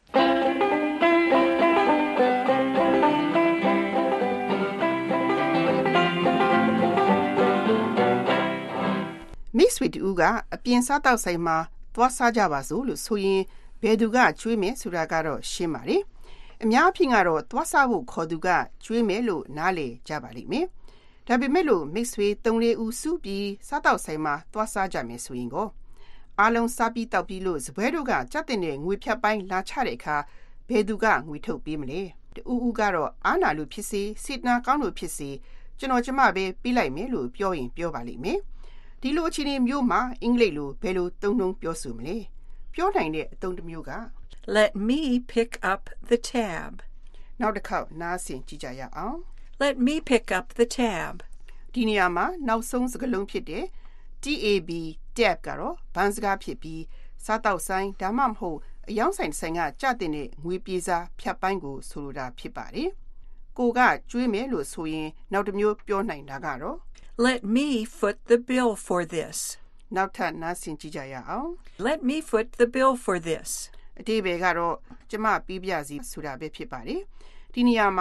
Miss with ဦးကအပြင်စားတောက်ဆိုင်မှာသွားစားကြပါစို့လို့ဆိုရင်ဘယ်သူကကျွေးမယ်ဆိုတာကတော့ရှင်းပါတယ်။အများအဖြစ်ကတော့သွားစားဖို့ခေါ်သူကကျွေးမယ်လို့နားလည်ကြပါလိမ့်မယ်။ဒါပေမဲ့လို့ Miss with 3-4ဦးစုပြီးစားတောက်ဆိုင်မှာသွားစားကြမယ်ဆိုရင်ကိုအားလုံးစားပြီးတောက်ပြီးလို့စပွဲတို့ကကြက်တဲ့ငွေဖြတ်ပိုင်းလာချတဲ့အခါဘယ်သူကငွေထုတ်ပေးမလဲ။တူဦးကတော့အားနာလို့ဖြစ်စေစေတနာကောင်းလို့ဖြစ်စေကျွန်တော်ကျမပဲပြီးလိုက်မယ်လို့ပြောရင်ပြောပါလိမ့်မယ်။ဒီလိုအခြေအနေမျိုးမှာအင်္ဂလိပ်လိုဘယ်လိုသုံးနှုန်းပြောဆိုမလဲပြောနိုင်တဲ့အသုံးတစ်မျိုးက Let me pick up the tab နောက်တစ်ခေါက်နားဆင်ကြည့်ကြရအောင် Let me pick up the tab ဒီနေရာမှာနောက်ဆုံးစကားလုံးဖြစ်တဲ့ TAB tab ကတော့ဘန်းစကားဖြစ်ပြီးစားတောက်ဆိုင်ဒါမှမဟုတ်အယောင်ဆိုင်ကကြတဲ့ငွေပြေးစားဖြတ်ပိုင်းကိုဆိုလိုတာဖြစ်ပါတယ်ကိုကကျွေးမယ်လို့ဆိုရင်နောက်တစ်မျိုးပြောနိုင်တာကတော့ Let me foot the bill for this. နောက်ထပ်နားဆင်ကြည့်ကြရအောင် Let me foot the bill for this. အတိပ္ပယ်ကတော့ကျမပြီးပြစီဆိုတာပဲဖြစ်ပါတယ်ဒီနေရာမှာ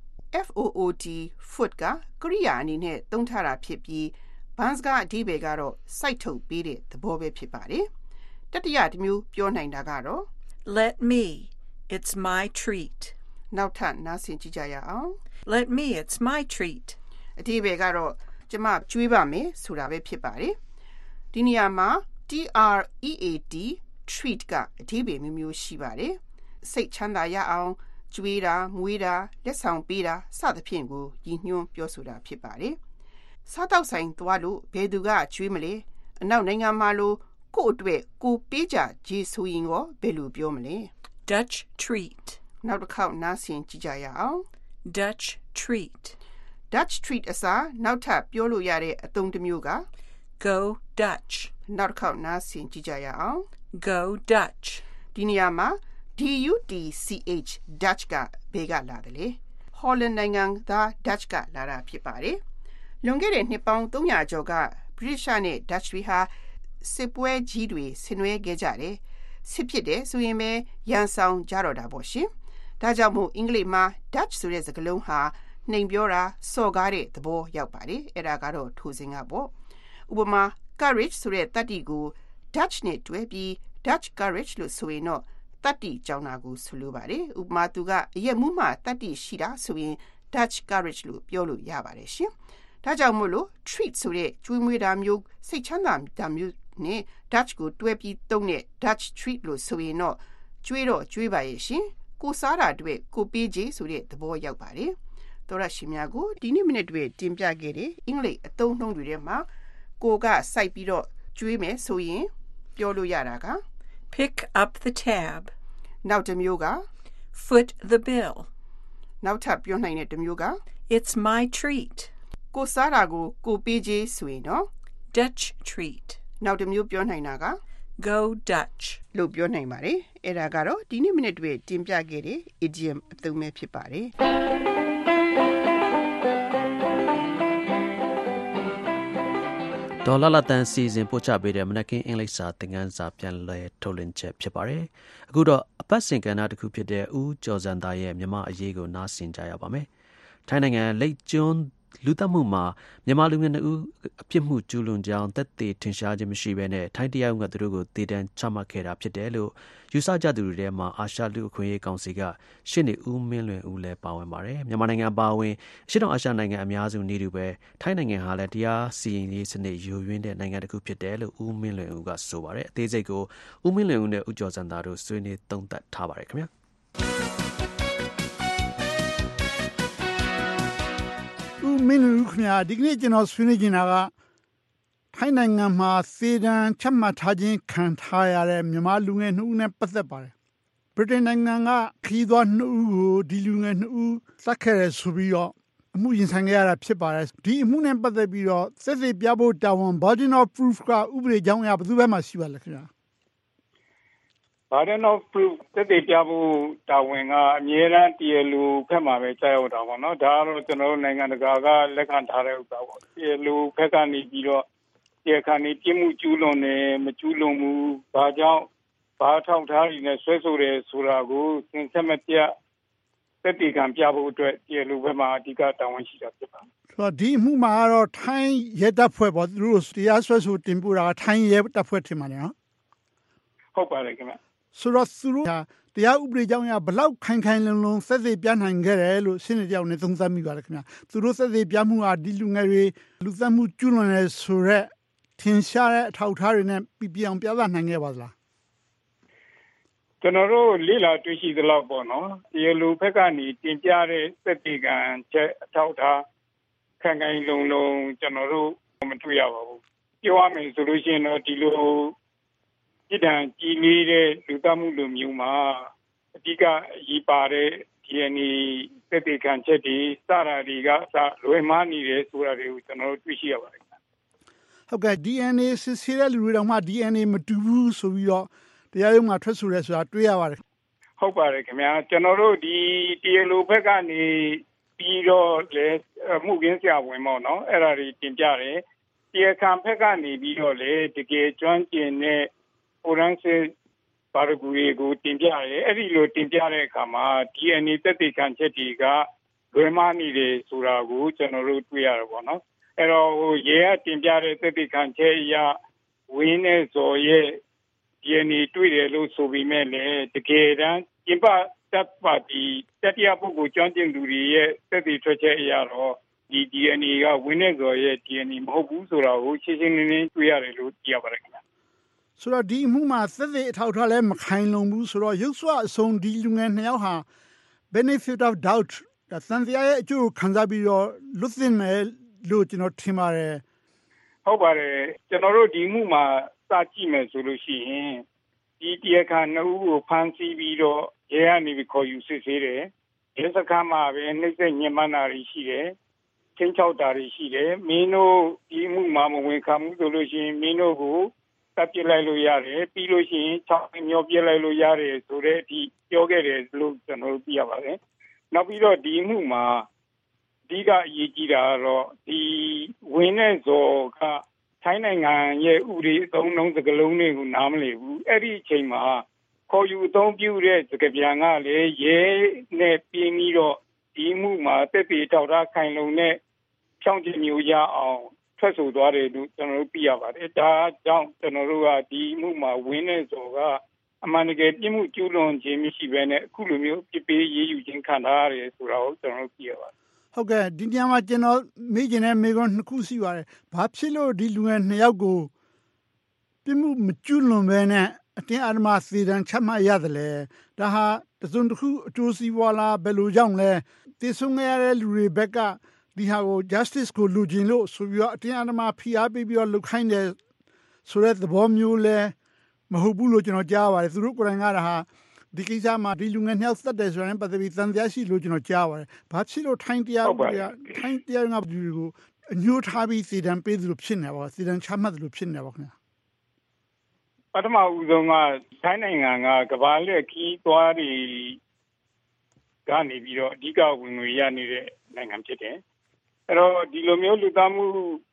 FOOT foot ကကရိယာအနေနဲ့သုံးထားတာဖြစ်ပြီးဘန်းစကားအတိပ္ပယ်ကတော့စိုက်ထုတ်ပေးတဲ့သဘောပဲဖြစ်ပါတယ်တတိယတစ်မျိုးပြောနိုင်တာကတော့ Let me. It's my treat. နောက်ထပ်နားဆင်ကြည့်ကြရအောင် Let me. It's my treat. အတိပ္ပယ်ကတော့ကျမကျွေးပါမယ်ဆိုတာပဲဖြစ်ပါတယ်ဒီနေရာမှာ TREAT treat ကအဓိပ္ပာယ်မျိုးမျိုးရှိပါတယ်စိတ်ချမ်းသာရအောင်ကျွေးတာမွေးတာလက်ဆောင်ပေးတာစသဖြင့်ကိုရည်ညွှန်းပြောဆိုတာဖြစ်ပါတယ်စားတောက်ဆိုင်သွားလို့ဘယ်သူကကျွေးမလဲအနောက်နိုင်ငံမှာလို့ကိုယ့်အတွက်ကိုပေးကြဂျေဆိုရင်ရောဘယ်လိုပြောမလဲ Dutch treat နောက်တစ်ခေါက်နားဆင်ကြည့်ကြရအောင် Dutch treat Dutch treat အစားနောက်ထပ်ပြောလို့ရတဲ့အသုံးတစ်မျိုးက Go Dutch နောက်တစ်ခေါက်နားဆင်ကြည့်ကြရအောင် Go Dutch ဒီနေရာမှာ DUTCH Dutch ကဘယ်ကလာတယ်လဲ Holland နိုင်ငံသား Dutch ကလာတာဖြစ်ပါတယ်လွန်ခဲ့တဲ့နှစ်ပေါင်း300ကျော်က British နဲ့ Dutch တွေဟာစစ်ပွဲကြီးတွေဆင်နွှဲခဲ့ကြတယ်စစ်ဖြစ်တယ်ဆိုရင်ပဲရန်ဆောင်ကြတော့တာပေါ့ရှင်ဒါကြောင့်မို့အင်္ဂလိပ်မှာ Dutch ဆိုတဲ့စကားလုံးဟာနှိမ်ပြောတာစော်ကားတဲ့သဘောရောက်ပါတယ်အဲ့ဒါကတော့ထိုစဉ်ကပေါ့ဥပမာ courage ဆိုတဲ့တတ္တိကို Dutch နဲ့တွဲပြီး Dutch courage လို့ဆိုရင်တော့တတ္တိကြောင်းတာကိုဆိုလိုပါတယ်ဥပမာသူကအရက်မှုမှတတ္တိရှိတာဆိုရင် Dutch courage လို့ပြောလို့ရပါတယ်ရှင်ဒါကြောင့်မို့လို့ treat ဆိုတဲ့ကျွေးမွေးတာမျိုးစိတ်ချမ်းသာတာမျိုးနဲ့ Dutch ကိုတွဲပြီးသုံးတဲ့ Dutch treat လို့ဆိုရင်တော့ကျွေးတော့ကျွေးပါရဲ့ရှင်ကိုစားတာအတွက်ကိုပေးကြဆိုတဲ့သဘောရောက်ပါတယ်တော်ရရှိများကိုဒီနေ့မိနစ်တွေတင်ပြခဲ့တဲ့အင်္ဂလိပ်အသုံးနှုန်းတွေထဲမှာကိုကစိုက်ပြီးတော့ကျွေးမယ်ဆိုရင်ပြောလို့ရတာက Pick up the tab နောက်တစ်မျိုးက Foot the bill နောက်ထပ်ပြောနိုင်တဲ့တစ်မျိုးက It's my treat ကိုစားတာကိုကိုပေးကြဆိုရင်တော့ Dutch treat နောက်တစ်မျိုးပြောနိုင်တာက Go Dutch လို့ပြောနိုင်ပါတယ်အဲ့ဒါကတော့ဒီနေ့မိနစ်တွေတင်ပြခဲ့တဲ့ idiom အသုံးပဲဖြစ်ပါတယ်ဒေါ်လာလာတန်စီစဉ်ပို့ချပေးတဲ့မနက်ခင်းအင်္ဂလိပ်စာသင်ခန်းစာပြန်လည်ထုတ်လွှင့်ချက်ဖြစ်ပါတယ်။အခုတော့အပတ်စဉ်ကဏ္ဍတစ်ခုဖြစ်တဲ့ဦးကျော်စံသားရဲ့မြန်မာအရေးကိုနားဆင်ကြရပါမယ်။ထိုင်းနိုင်ငံလိတ်ကျွန်းလူသတ်မှုမှာမြန်မာလူငယ်2ဦးအပြစ်မှုကျူးလွန်ကြောင်းသက်သေထင်ရှားခြင်းမရှိဘဲနဲ့ထိုင်းတရားဥပဒေသူတို့ကိုတည်တံ့ချမှတ်ခဲ့တာဖြစ်တယ်လို့ယူဆကြသူတွေထဲမှာအာရှလူအခွင့်အရေးကောင်စီကရှင်းနေဦးမင်းလွင်ဦးလည်းပါဝင်ပါတယ်။မြန်မာနိုင်ငံပါဝင်အရှေ့တောင်အာရှနိုင်ငံအများစုနေတူပဲထိုင်းနိုင်ငံဟာလည်းတရားစီရင်ရေးစနစ်ယိုယွင်းတဲ့နိုင်ငံတစ်ခုဖြစ်တယ်လို့ဦးမင်းလွင်ဦးကဆိုပါတယ်။အသေးစိတ်ကိုဦးမင်းလွင်ဦးနဲ့ဦးကျော်စံသားတို့ဆွေးနွေးသုံးသပ်ထားပါတယ်ခင်ဗျာ။မင်းလူခင်ဗျာဒီကနေ့ကျွန်တော်ဆွေးနွေးနေတာကထိုင်းနိုင်ငံမှာစေတံချမှတ်ထားခြင်းခံထားရတဲ့မြန်မာလူငယ်2ဦးနဲ့ပတ်သက်ပါတယ်ဗြိတိန်နိုင်ငံကခီးသွွား2ဦးကိုဒီလူငယ်2ဦးသတ်ခဲ့တယ်ဆိုပြီးတော့အမှုရင်ဆိုင်ခဲ့ရတာဖြစ်ပါတယ်ဒီအမှုနဲ့ပတ်သက်ပြီးတော့စစ်စစ်ပြဖို့တာဝန် burden of proof ကဥပဒေကြောင်းအရဘယ်သူဘက်မှာရှိပါလဲခင်ဗျာ burden of proof သက်သေပြဖို့တာဝန်ကအမြဲတမ်းတရားလိုဖက်မှာပဲကြာရောက်တာပေါ့နော်ဒါကတော့ကျွန်တော်တို့နိုင်ငံတကာကလက်ခံထားတဲ့ဥစ္စာပေါ့တရားလိုဖက်ကနေပြီးတော့တရားခံနေပြစ်မှုကျူးလွန်တယ်မကျူးလွန်ဘူးဘာကြောင့်ဘာထောက်ထားရင်းနဲ့ဆွဲဆိုတယ်ဆိုတာကိုသင်ဆက်မပြသက်သေခံပြဖို့အတွက်တရားလိုဖက်မှာအဓိကတာဝန်ရှိတာဖြစ်ပါတယ်ဆိုတော့ဒီအမှုမှာကတော့ထိုင်းရဲတပ်ဖွဲ့ပေါ့သူတို့တရားစွဲဆိုတင်ပို့တာကထိုင်းရဲတပ်ဖွဲ့ထင်ပါတယ်နော်ဟုတ်ပါတယ်ခင်ဗျဆိုတော့သူတို့တရားဥပဒေကြောင့်ဘလောက်ခိုင်ခိုင်လုံလုံသက်သေပြနိုင်ခဲ့တယ်လို့ရှင်းနေကြအောင်နဲ့သုံးသပ်မိပါတယ်ခင်ဗျာသူတို့သက်သေပြမှုဟာဒီလူငယ်တွေလူသတ်မှုကျူးလွန်နေဆိုတော့ထင်ရှားတဲ့အထောက်အထားတွေနဲ့ပြအောင်ပြသနိုင်ခဲ့ပါသလားကျွန်တော်တို့လေ့လာတွေ့ရှိသလောက်ပေါ့နော်တရားလိုဘက်ကနေတင်ပြတဲ့သက်သေခံချက်အထောက်အထားခိုင်ခိုင်လုံလုံကျွန်တော်တို့မတွေ့ရပါဘူးပြောရမယ်ဆိုလို့ရှိရင်တော့ဒီလိုပြည်ထောင်ကြီးလေးတဲ့လူသတ်မှုလိုမျိုးမှာအဓိကအရေးပါတဲ့ DNA သက်သေခံချက်တွေစတာတွေကလွယ်မှားနေတယ်ဆိုတာတွေကိုကျွန်တော်တို့တွေ့ရှိရပါတယ်ဟုတ်ကဲ့ DNA စစ်ဆေးတဲ့လူတွေတောင်မှ DNA မတူဘူးဆိုပြီးတော့တရားရုံးမှာထွက်ဆိုရဲဆိုတာတွေ့ရပါတယ်ဟုတ်ပါတယ်ခင်ဗျာကျွန်တော်တို့ဒီတရားလိုဘက်ကနေပြီးတော့လေမှုခင်းဆရာဝန်ပေါ့နော်အဲ့ဒါတွေတင်ပြတယ်တရားခံဘက်ကနေပြီးတော့လေတကယ်ကျွမ်းကျင်တဲ့forensic ပါရဂူတွေကိုတင်ပြရတယ်အဲ့ဒီလိုတင်ပြတဲ့အခါမှာ DNA သက်သေခံချက်တွေကလွဲမှားနေတယ်ဆိုတာကိုကျွန်တော်တို့တွေ့ရတယ်ပေါ့နော်အဲ့တော့ရဲကတင်ပြတဲ့သက်သေခံချက်အရဝင်းနဲ့ဇော်ရဲ့ DNA တွေ့တယ်လို့ဆိုပြီးမဲ့လေတကယ်တမ်းကျင်းပတပ်ပါတီတတိယပုဂ္ဂိုလ်ကျွမ်းကျင်သူတွေရဲ့သက်သေထွက်ချက်အရတော့ဒီ DNA ကဝင်းနဲ့ဇော်ရဲ့ DNA မဟုတ်ဘူးဆိုတာကိုရှင်းရှင်းလင်းလင်းတွေ့ရတယ်လို့သိရပါတယ်ခင်ဗျဆိုတော့ဒီအမှုမှာသက်သေအထောက်အထားလည်းမခိုင်လုံဘူးဆိုတော့ရုပ်စွအဆုံးဒီလူငယ်2ယောက်ဟာ benefit of doubt သံသရာရဲ့အကျိုးခံစားပြီးတော့လွတ်သင့်မယ်လို့ကျွန်တော်ထင်ပါတယ်ဟုတ်ပါတယ်ကျွန်တော်တို့ဒီမှုမှာစကြည့်မယ်ဆိုလို့ရှိရင်ဒီတရားခံ2ဦးကိုဖမ်းဆီးပြီးတော့ရဲကနေပြီးခေါ်ယူစစ်ဆေးတယ်ရဲစခန်းမှာပဲနှိမ့်ဆက်ညှဉ်းပန်းတာတွေရှိတယ်ချင်းချောက်တာတွေရှိတယ်မင်းတို့ဒီမှုမှာမဝင်ခံဘူးဆိုလို့ရှိရင်မင်းတို့ကိုတပ်ပြလိုက်လို့ရတယ်ပြီးလို့ရှိရင်6မျောပြလိုက်လို့ရတယ်ဆိုတဲ့အထိပြောခဲ့တယ်လို့ကျွန်တော်တို့သိရပါတယ်နောက်ပြီးတော့ဒီမှုမှာအဓိကအရေးကြီးတာကတော့ဒီဝင်းနဲ့ဇော်ကထိုင်းနိုင်ငံရဲ့ဥပဒေအသုံးအနှုန်းစကားလုံးတွေကိုနားမလည်ဘူးအဲ့ဒီအချိန်မှာခေါ်ယူအသုံးပြုတဲ့စကားပြန်ကလည်းရဲနဲ့ပြင်းပြီးတော့ဒီမှုမှာတက်တေထောက်ထားခိုင်လုံတဲ့ဖြောင်းချမျိုးရအောင်ထွက်ဆိုသွားတယ်လို့ကျွန်တော်တို့သိရပါတယ်ဒါကြောင့်ကျွန်တော်တို့ကဒီမှုမှာဝင်းနဲ့ဆိုကအမှန်တကယ်ပြစ်မှုကျူးလွန်ခြင်းမရှိဘဲနဲ့အခုလိုမျိုးပြစ်ပေးရေးယူခြင်းခံထားရတယ်ဆိုတာကိုကျွန်တော်တို့သိရပါတယ်ဟုတ်ကဲ့ဒီညမှာကျွန်တော်မေးချင်တဲ့မေးခွန်း2ခုရှိပါတယ်ဘာဖြစ်လို့ဒီလူငယ်2ယောက်ကိုပြစ်မှုမကျူးလွန်ဘဲနဲ့အတင်းအဓမ္မသေဒဏ်ချမှတ်ရတယ်လေဒါဟာတစုံတစ်ခုအကျိုးစီးပွားလားဘယ်လိုကြောင့်လဲတည်ဆုံရတဲ့လူတွေဘက်ကဒီဟာကို justice ကိုလူချင်းလို့ဆိုပြီးတော့အတင်းအဓမ္မဖိအားပေးပြီးတော့လုပ်ခိုင်းတယ်ဆိုတဲ့သဘောမျိုးလဲမဟုတ်ဘူးလို့ကျွန်တော်ကြားပါတယ်သူတို့ကိုယ်တိုင်ကဒါဟာဒီကိစ္စမှာဒီလူငယ်2ယောက်သတ်တယ်ဆိုရင်ပတ်သက်ပြီးသံသယရှိလို့ကျွန်တော်ကြားပါတယ်ဘာဖြစ်လို့ထိုင်းတရားကထိုင်းတရားကဒီကိုအညှိုးထားပြီးသေဒဏ်ပေးသလိုဖြစ်နေပါသေဒဏ်ချမှတ်သလိုဖြစ်နေပါခင်ဗျာပထမဦးဆုံးကထိုင်းနိုင်ငံကကမ္ဘာလက်ခီးသွားတွေကနေပြီးတော့အဓိကဝင်ငွေရနေတဲ့နိုင်ငံဖြစ်တယ်အဲ့တော့ဒီလိုမျိုးလူသားမှု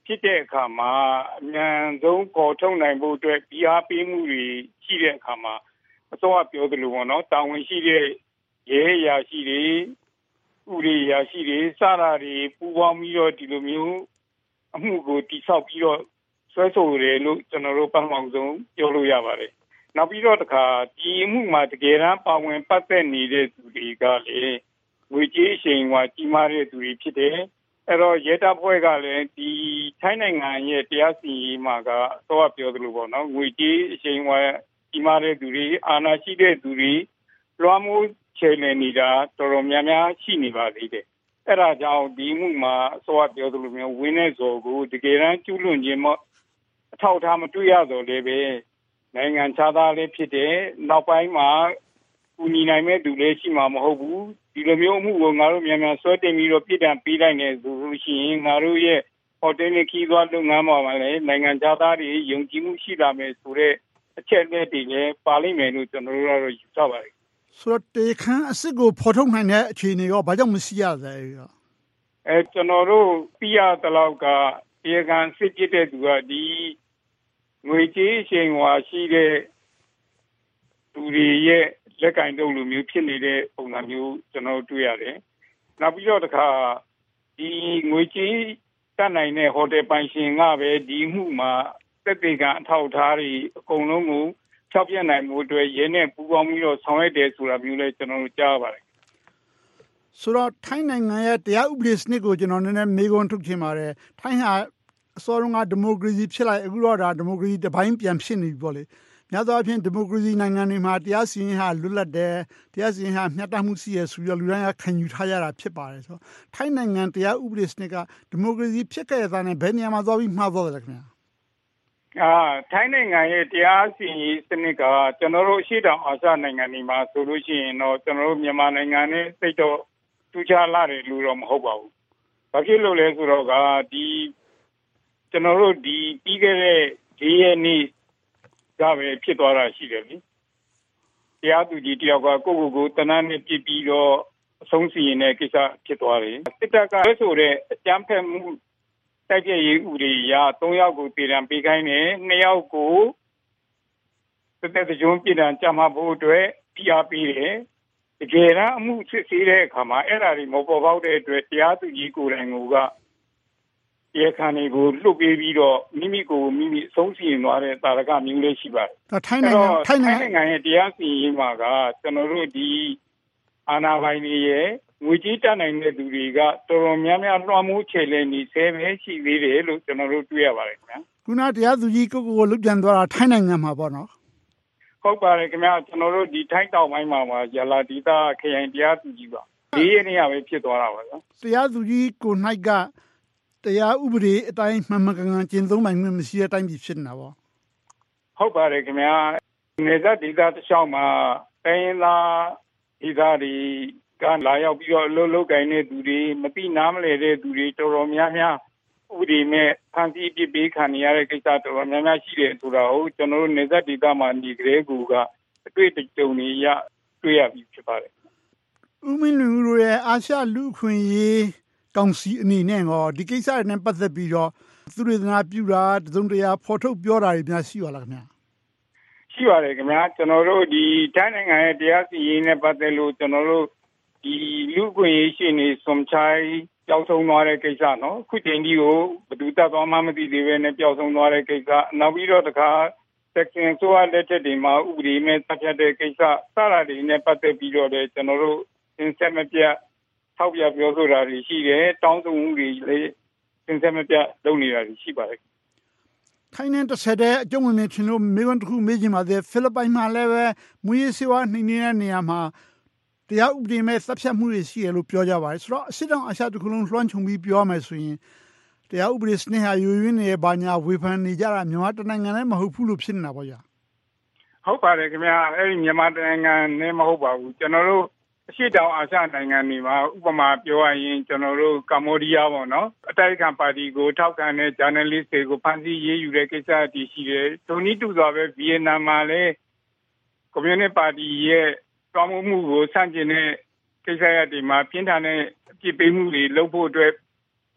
ဖြစ်တဲ့အခါမှာအမြန်ဆုံးပေါ်ထုတ်နိုင်ဖို့အတွက်ဖိအားပေးမှုတွေရှိတဲ့အခါမှာအစိုးရပြောသလိုပေါ့နော်တာဝန်ရှိတဲ့ရဲအရာရှိတွေဥပဒေအရာရှိတွေစတာတွေပူးပေါင်းပြီးတော့ဒီလိုမျိုးအမှုကိုတိဆောက်ပြီးတော့ဆွဲဆိုတယ်လို့ကျွန်တော်တို့ပထမဆုံးပြောလို့ရပါတယ်။နောက်ပြီးတော့တခါဒီအမှုမှာတကယ်တမ်းပါဝင်ပတ်သက်နေတဲ့သူတွေကလေငွေကြေးအရှိန်အဝါကြီးမားတဲ့သူတွေဖြစ်တယ်။အဲ့တော့ရဲတပ်ဖွဲ့ကလည်းဒီထိုင်းနိုင်ငံရဲ့တရားစီရင်ရေးမှာကတော့ပြောသလိုပေါ့နော်ငွေကြေးအရှိန်အဝါကြီးမားတဲ့သူတွေအာဏာရှိတဲ့သူတွေလွှမ်းမိုးချယ်လှယ်နေတာတော်တော်များများရှိနေပါသေးတယ်။အဲ့ဒါကြောင့်ဒီမှုမှာအစိုးရပြောသလိုမျိုးဝင်းနေစော်ကိုတကယ်တမ်းကျူးလွန်ခြင်းအထောက်ထားမတွေ့ရတော့လည်းပဲနိုင်ငံခြားသားလေးဖြစ်တဲ့နောက်ပိုင်းမှာကူညီနိုင်မဲ့သူလည်းရှိမှာမဟုတ်ဘူးဒီလိုမျိုးမှုကိုငါတို့မြန်မြန်ဆွဲတင်ပြီးတော့ပြည်တံပေးလိုက်နေဆိုလို့ရှိရင်ငါတို့ရဲ့ဟိုတယ်နဲ့ခီးသွားလုပ်ငန်းမှာလည်းနိုင်ငံခြားသားတွေယုံကြည်မှုရှိလာမယ်ဆိုတဲ့အချက်လက်တွေလည်းပါလိမ့်မယ်လို့ကျွန်တော်တို့ကတော့ယူဆပါတယ်ဆိုတော့တေခမ်းအစ်စ်ကိုဖော်ထုတ်နိုင်တဲ့အခြေအနေရောဘာကြောင့်မရှိရသလဲကျွန်တော်တို့ပြရတလောက်ကတေခမ်းစစ်ကြည့်တဲ့သူကဒီငွေကြေးအချိန်ဝါရှိတဲ့သူတွေရဲ့လက်ကင်တုံးလိုမျိုးဖြစ်နေတဲ့ပုံစံမျိုးကျွန်တော်တွေ့ရတယ်။နောက်ပြီးတော့တခါဒီငွေကြေးတတ်နိုင်တဲ့ဟိုတယ်ပိုင်ရှင်ကပဲဒီမှုမှာသက်သေခံအထောက်အထားတွေအကုန်လုံးကိုဖြောက်ပြနိုင်မှုအတွက်ရဲနဲ့ပူးပေါင်းပြီးတော့ဆောင်ရွက်တယ်ဆိုတာမျိုးလည်းကျွန်တော်တို့ကြားပါတယ်။ဆိုတော့ထိုင်းနိုင်ငံရဲ့တရားဥပဒေစနစ်ကိုကျွန်တော်နည်းနည်းမေးခွန်းထုတ်ချင်ပါတယ်။ထိုင်းဟာအစောတုန်းကဒီမိုကရေစီဖြစ်လိုက်အခုတော့ဒါဒီမိုကရေစီတစ်ပိုင်းပြန်ဖြစ်နေပြီပေါ့လေများသောအားဖြင့်ဒီမိုကရေစီနိုင်ငံတွေမှာတရားစီရင်ဟာလွတ်လပ်တယ်တရားစီရင်ဟာမျှတမှုရှိရဆိုပြီးလူတိုင်းကခံယူထားရတာဖြစ်ပါတယ်ဆိုတော့ထိုင်းနိုင်ငံတရားဥပဒေစနစ်ကဒီမိုကရေစီဖြစ်ခဲ့တဲ့ဘယ်နေရာမှာသွားပြီးမှားသွားတယ်ခင်ဗျာထိုင်းနိုင်ငံရဲ့တရားစီရင်စနစ်ကကျွန်တော်တို့အရှေ့တောင်အာရှနိုင်ငံတွေမှာဆိုလို့ရှိရင်တော့ကျွန်တော်တို့မြန်မာနိုင်ငံနဲ့စိတ်တော့ထူးခြားလာတယ်လို့တော့မဟုတ်ပါဘူး။ဘာဖြစ်လို့လဲဆိုတော့ဒီကျွန်တော်တို့ဒီပြီးခဲ့တဲ့၄ရက်နေ့ကပဲဖြစ်သွားတာရှိတယ်လေတရားသူကြီးတယောက်ကကိုတနန်းနဲ့ပြစ်ပြီးတော့အဆုံးစီရင်တဲ့ကိစ္စဖြစ်သွားတယ်စစ်တပ်ကလဲဆိုတဲ့အကြမ်းဖက်မှုတိုက်ပြရေးဥပဒေအရ၃ယောက်ကိုတည်တံပေးခိုင်းတယ်၂ယောက်ကိုသက်သက်ကြုံပြည်တံကြမှာဖို့အတွက်ဖိအားပေးတယ်တကယ်တမ်းအမှုစစ်ဆေးတဲ့အခါမှာအဲ့ဒါတွေမပေါ်ပေါက်တဲ့အတွက်တရားသူကြီးကိုယ်တိုင်ကတရားခံတွေကိုလွတ်ပေးပြီးတော့မိမိကိုမိမိအဆုံးစီရင်သွားတဲ့တာရကမျိုးလေးရှိပါတယ်ထိုင်းနိုင်ငံရဲ့တရားစီရင်မှာကကျွန်တော်တို့ဒီအာဏာပိုင်တွေရဲ့ငွေကြေးတတ်နိုင်တဲ့သူတွေကတော်တော်များများလွှမ်းမိုးချေလဲနေဆဲပဲရှိသေးတယ်လို့ကျွန်တော်တို့တွေ့ရပါတယ်ခင်ဗျာခုနတရားသူကြီးကိုလွတ်ပြန်သွားတာထိုင်းနိုင်ငံမှာပေါ့နော်ဟုတ်ပါတယ်ခင်ဗျာကျွန်တော်တို့ဒီထိုင်းတောင်ပိုင်းမှာရလာဒေသခရိုင်တရားသူကြီးပါဒီရက်နေ့ကပဲဖြစ်သွားတာပါဗျာတရားသူကြီးကို၌ကတရားဥပဒေအတိုင်းမှန်မှန်ကန်ကန်ကျင့်သုံးနိုင်မှုမရှိတဲ့အတိုင်းဖြစ်နေတာပေါ့ဟုတ်ပါတယ်ခင်ဗျာနေသက်ဒေသတစ်လျှောက်မှာတိုင်းရင်းသားဒေသတွေကလာရောက်ပြီးတော့အလုပ်လုပ်ကိုင်တဲ့သူတွေမသိနားမလည်တဲ့သူတွေတော်တော်များများဥပဒေနဲ့ဖန်ဆီးပြစ်ပေးခံရတဲ့ကိစ္စတော်တော်များများရှိတယ်ဆိုတာကိုကျွန်တော်တို့နေသက်ဒေသမှာနေကြတဲ့ကူကအတွေ့အကြုံတွေရတွေ့ရပြီးဖြစ်ပါတယ်ဦးမင်းလူတို့ရဲ့အာရှလူခွင့်ရေးကောင်စီအနေနဲ့ရောဒီကိစ္စနဲ့ပတ်သက်ပြီးတော့သူတွေသနာပြုတာတစုံတရာဖော်ထုတ်ပြောတာတွေများရှိပါလားခင်ဗျာရှိပါတယ်ခင်ဗျာကျွန်တော်တို့ဒီတိုင်းနိုင်ငံရဲ့တရားစီရင်နဲ့ပတ်သက်လို့ကျွန်တော်တို့ဒီလူ့ခွင့်ရေးရှင်နေစုံချိုင်းပျောက်ဆုံးသွားတဲ့ကိစ္စနော်ခုချိန်ဒီကိုဘယ်သူတတ်သွားမှမသိသေးပဲနဲ့ပျောက်ဆုံးသွားတဲ့ကိစ္စနောက်ပြီးတော့တခါsection ဆိုအပ်လက်ချက်တွေမှာဥပဒေနဲ့တပ်ဖြတ်တဲ့ကိစ္စစတာတွေနဲ့ပတ်သက်ပြီးတော့လည်းကျွန်တော်တို့သင်ဆက်မပြတ်ထောက်ပြပြောဆိုတာတွေရှိတယ်တောင်းဆိုမှုတွေလည်းသင်ဆက်မပြတ်လုပ်နေတာတွေရှိပါတယ်ထိုင်းနဲ့တစ်ဆက်တည်းအကျုံးဝင်နေချင်လို့မိကွန်းတစ်ခုမေးချင်ပါတယ်ဖိလစ်ပိုင်မှာလည်းပဲမူရေးစေဝါနှိမ့်နေတဲ့နေရာမှာတရားဥပဒေမဲ့တပ်ဖြတ်မှုတွေရှိရလို့ပြောကြပါတယ်ဆိုတော့အစစ်တောင်အရှာတစ်ခုလုံးလွှမ်းခြုံပြီးပြောမယ်ဆိုရင်တရားဥပဒေစနစ်ဟာယိုယွင်းနေဘာညာဝေဖန်နေကြတာမြန်မာတနိုင်ငံလည်းမဟုတ်ဘူးလို့ဖြစ်နေတာပေါ့ကြာဟုတ်ပါတယ်ခင်ဗျာအဲ့ဒီမြန်မာနိုင်ငံနဲ့မဟုတ်ပါဘူးကျွန်တော်တို့အရှိတောင်အာရှနိုင်ငံတွေမှာဥပမာပြောရရင်ကျွန်တော်တို့ကမ္ဘောဒီးယားပေါ့နော်အတိုက်အခံပါတီကိုထောက်ခံတဲ့ journalist တွေကိုဖမ်းဆီးရေးယူတဲ့ကိစ္စတည်ရှိတယ်ဒုံနီးတူစွာပဲဗီယက်နမ်မှာလည်းကွန်မြူနစ်ပါတီရဲ့တောင်းမှုကိုဆန့်ကျင်တဲ့ကိစ္စရပ်တွေမှာပြင်းထန်တဲ့အပြစ်ပေးမှုတွေလုပ်ဖို့အတွက်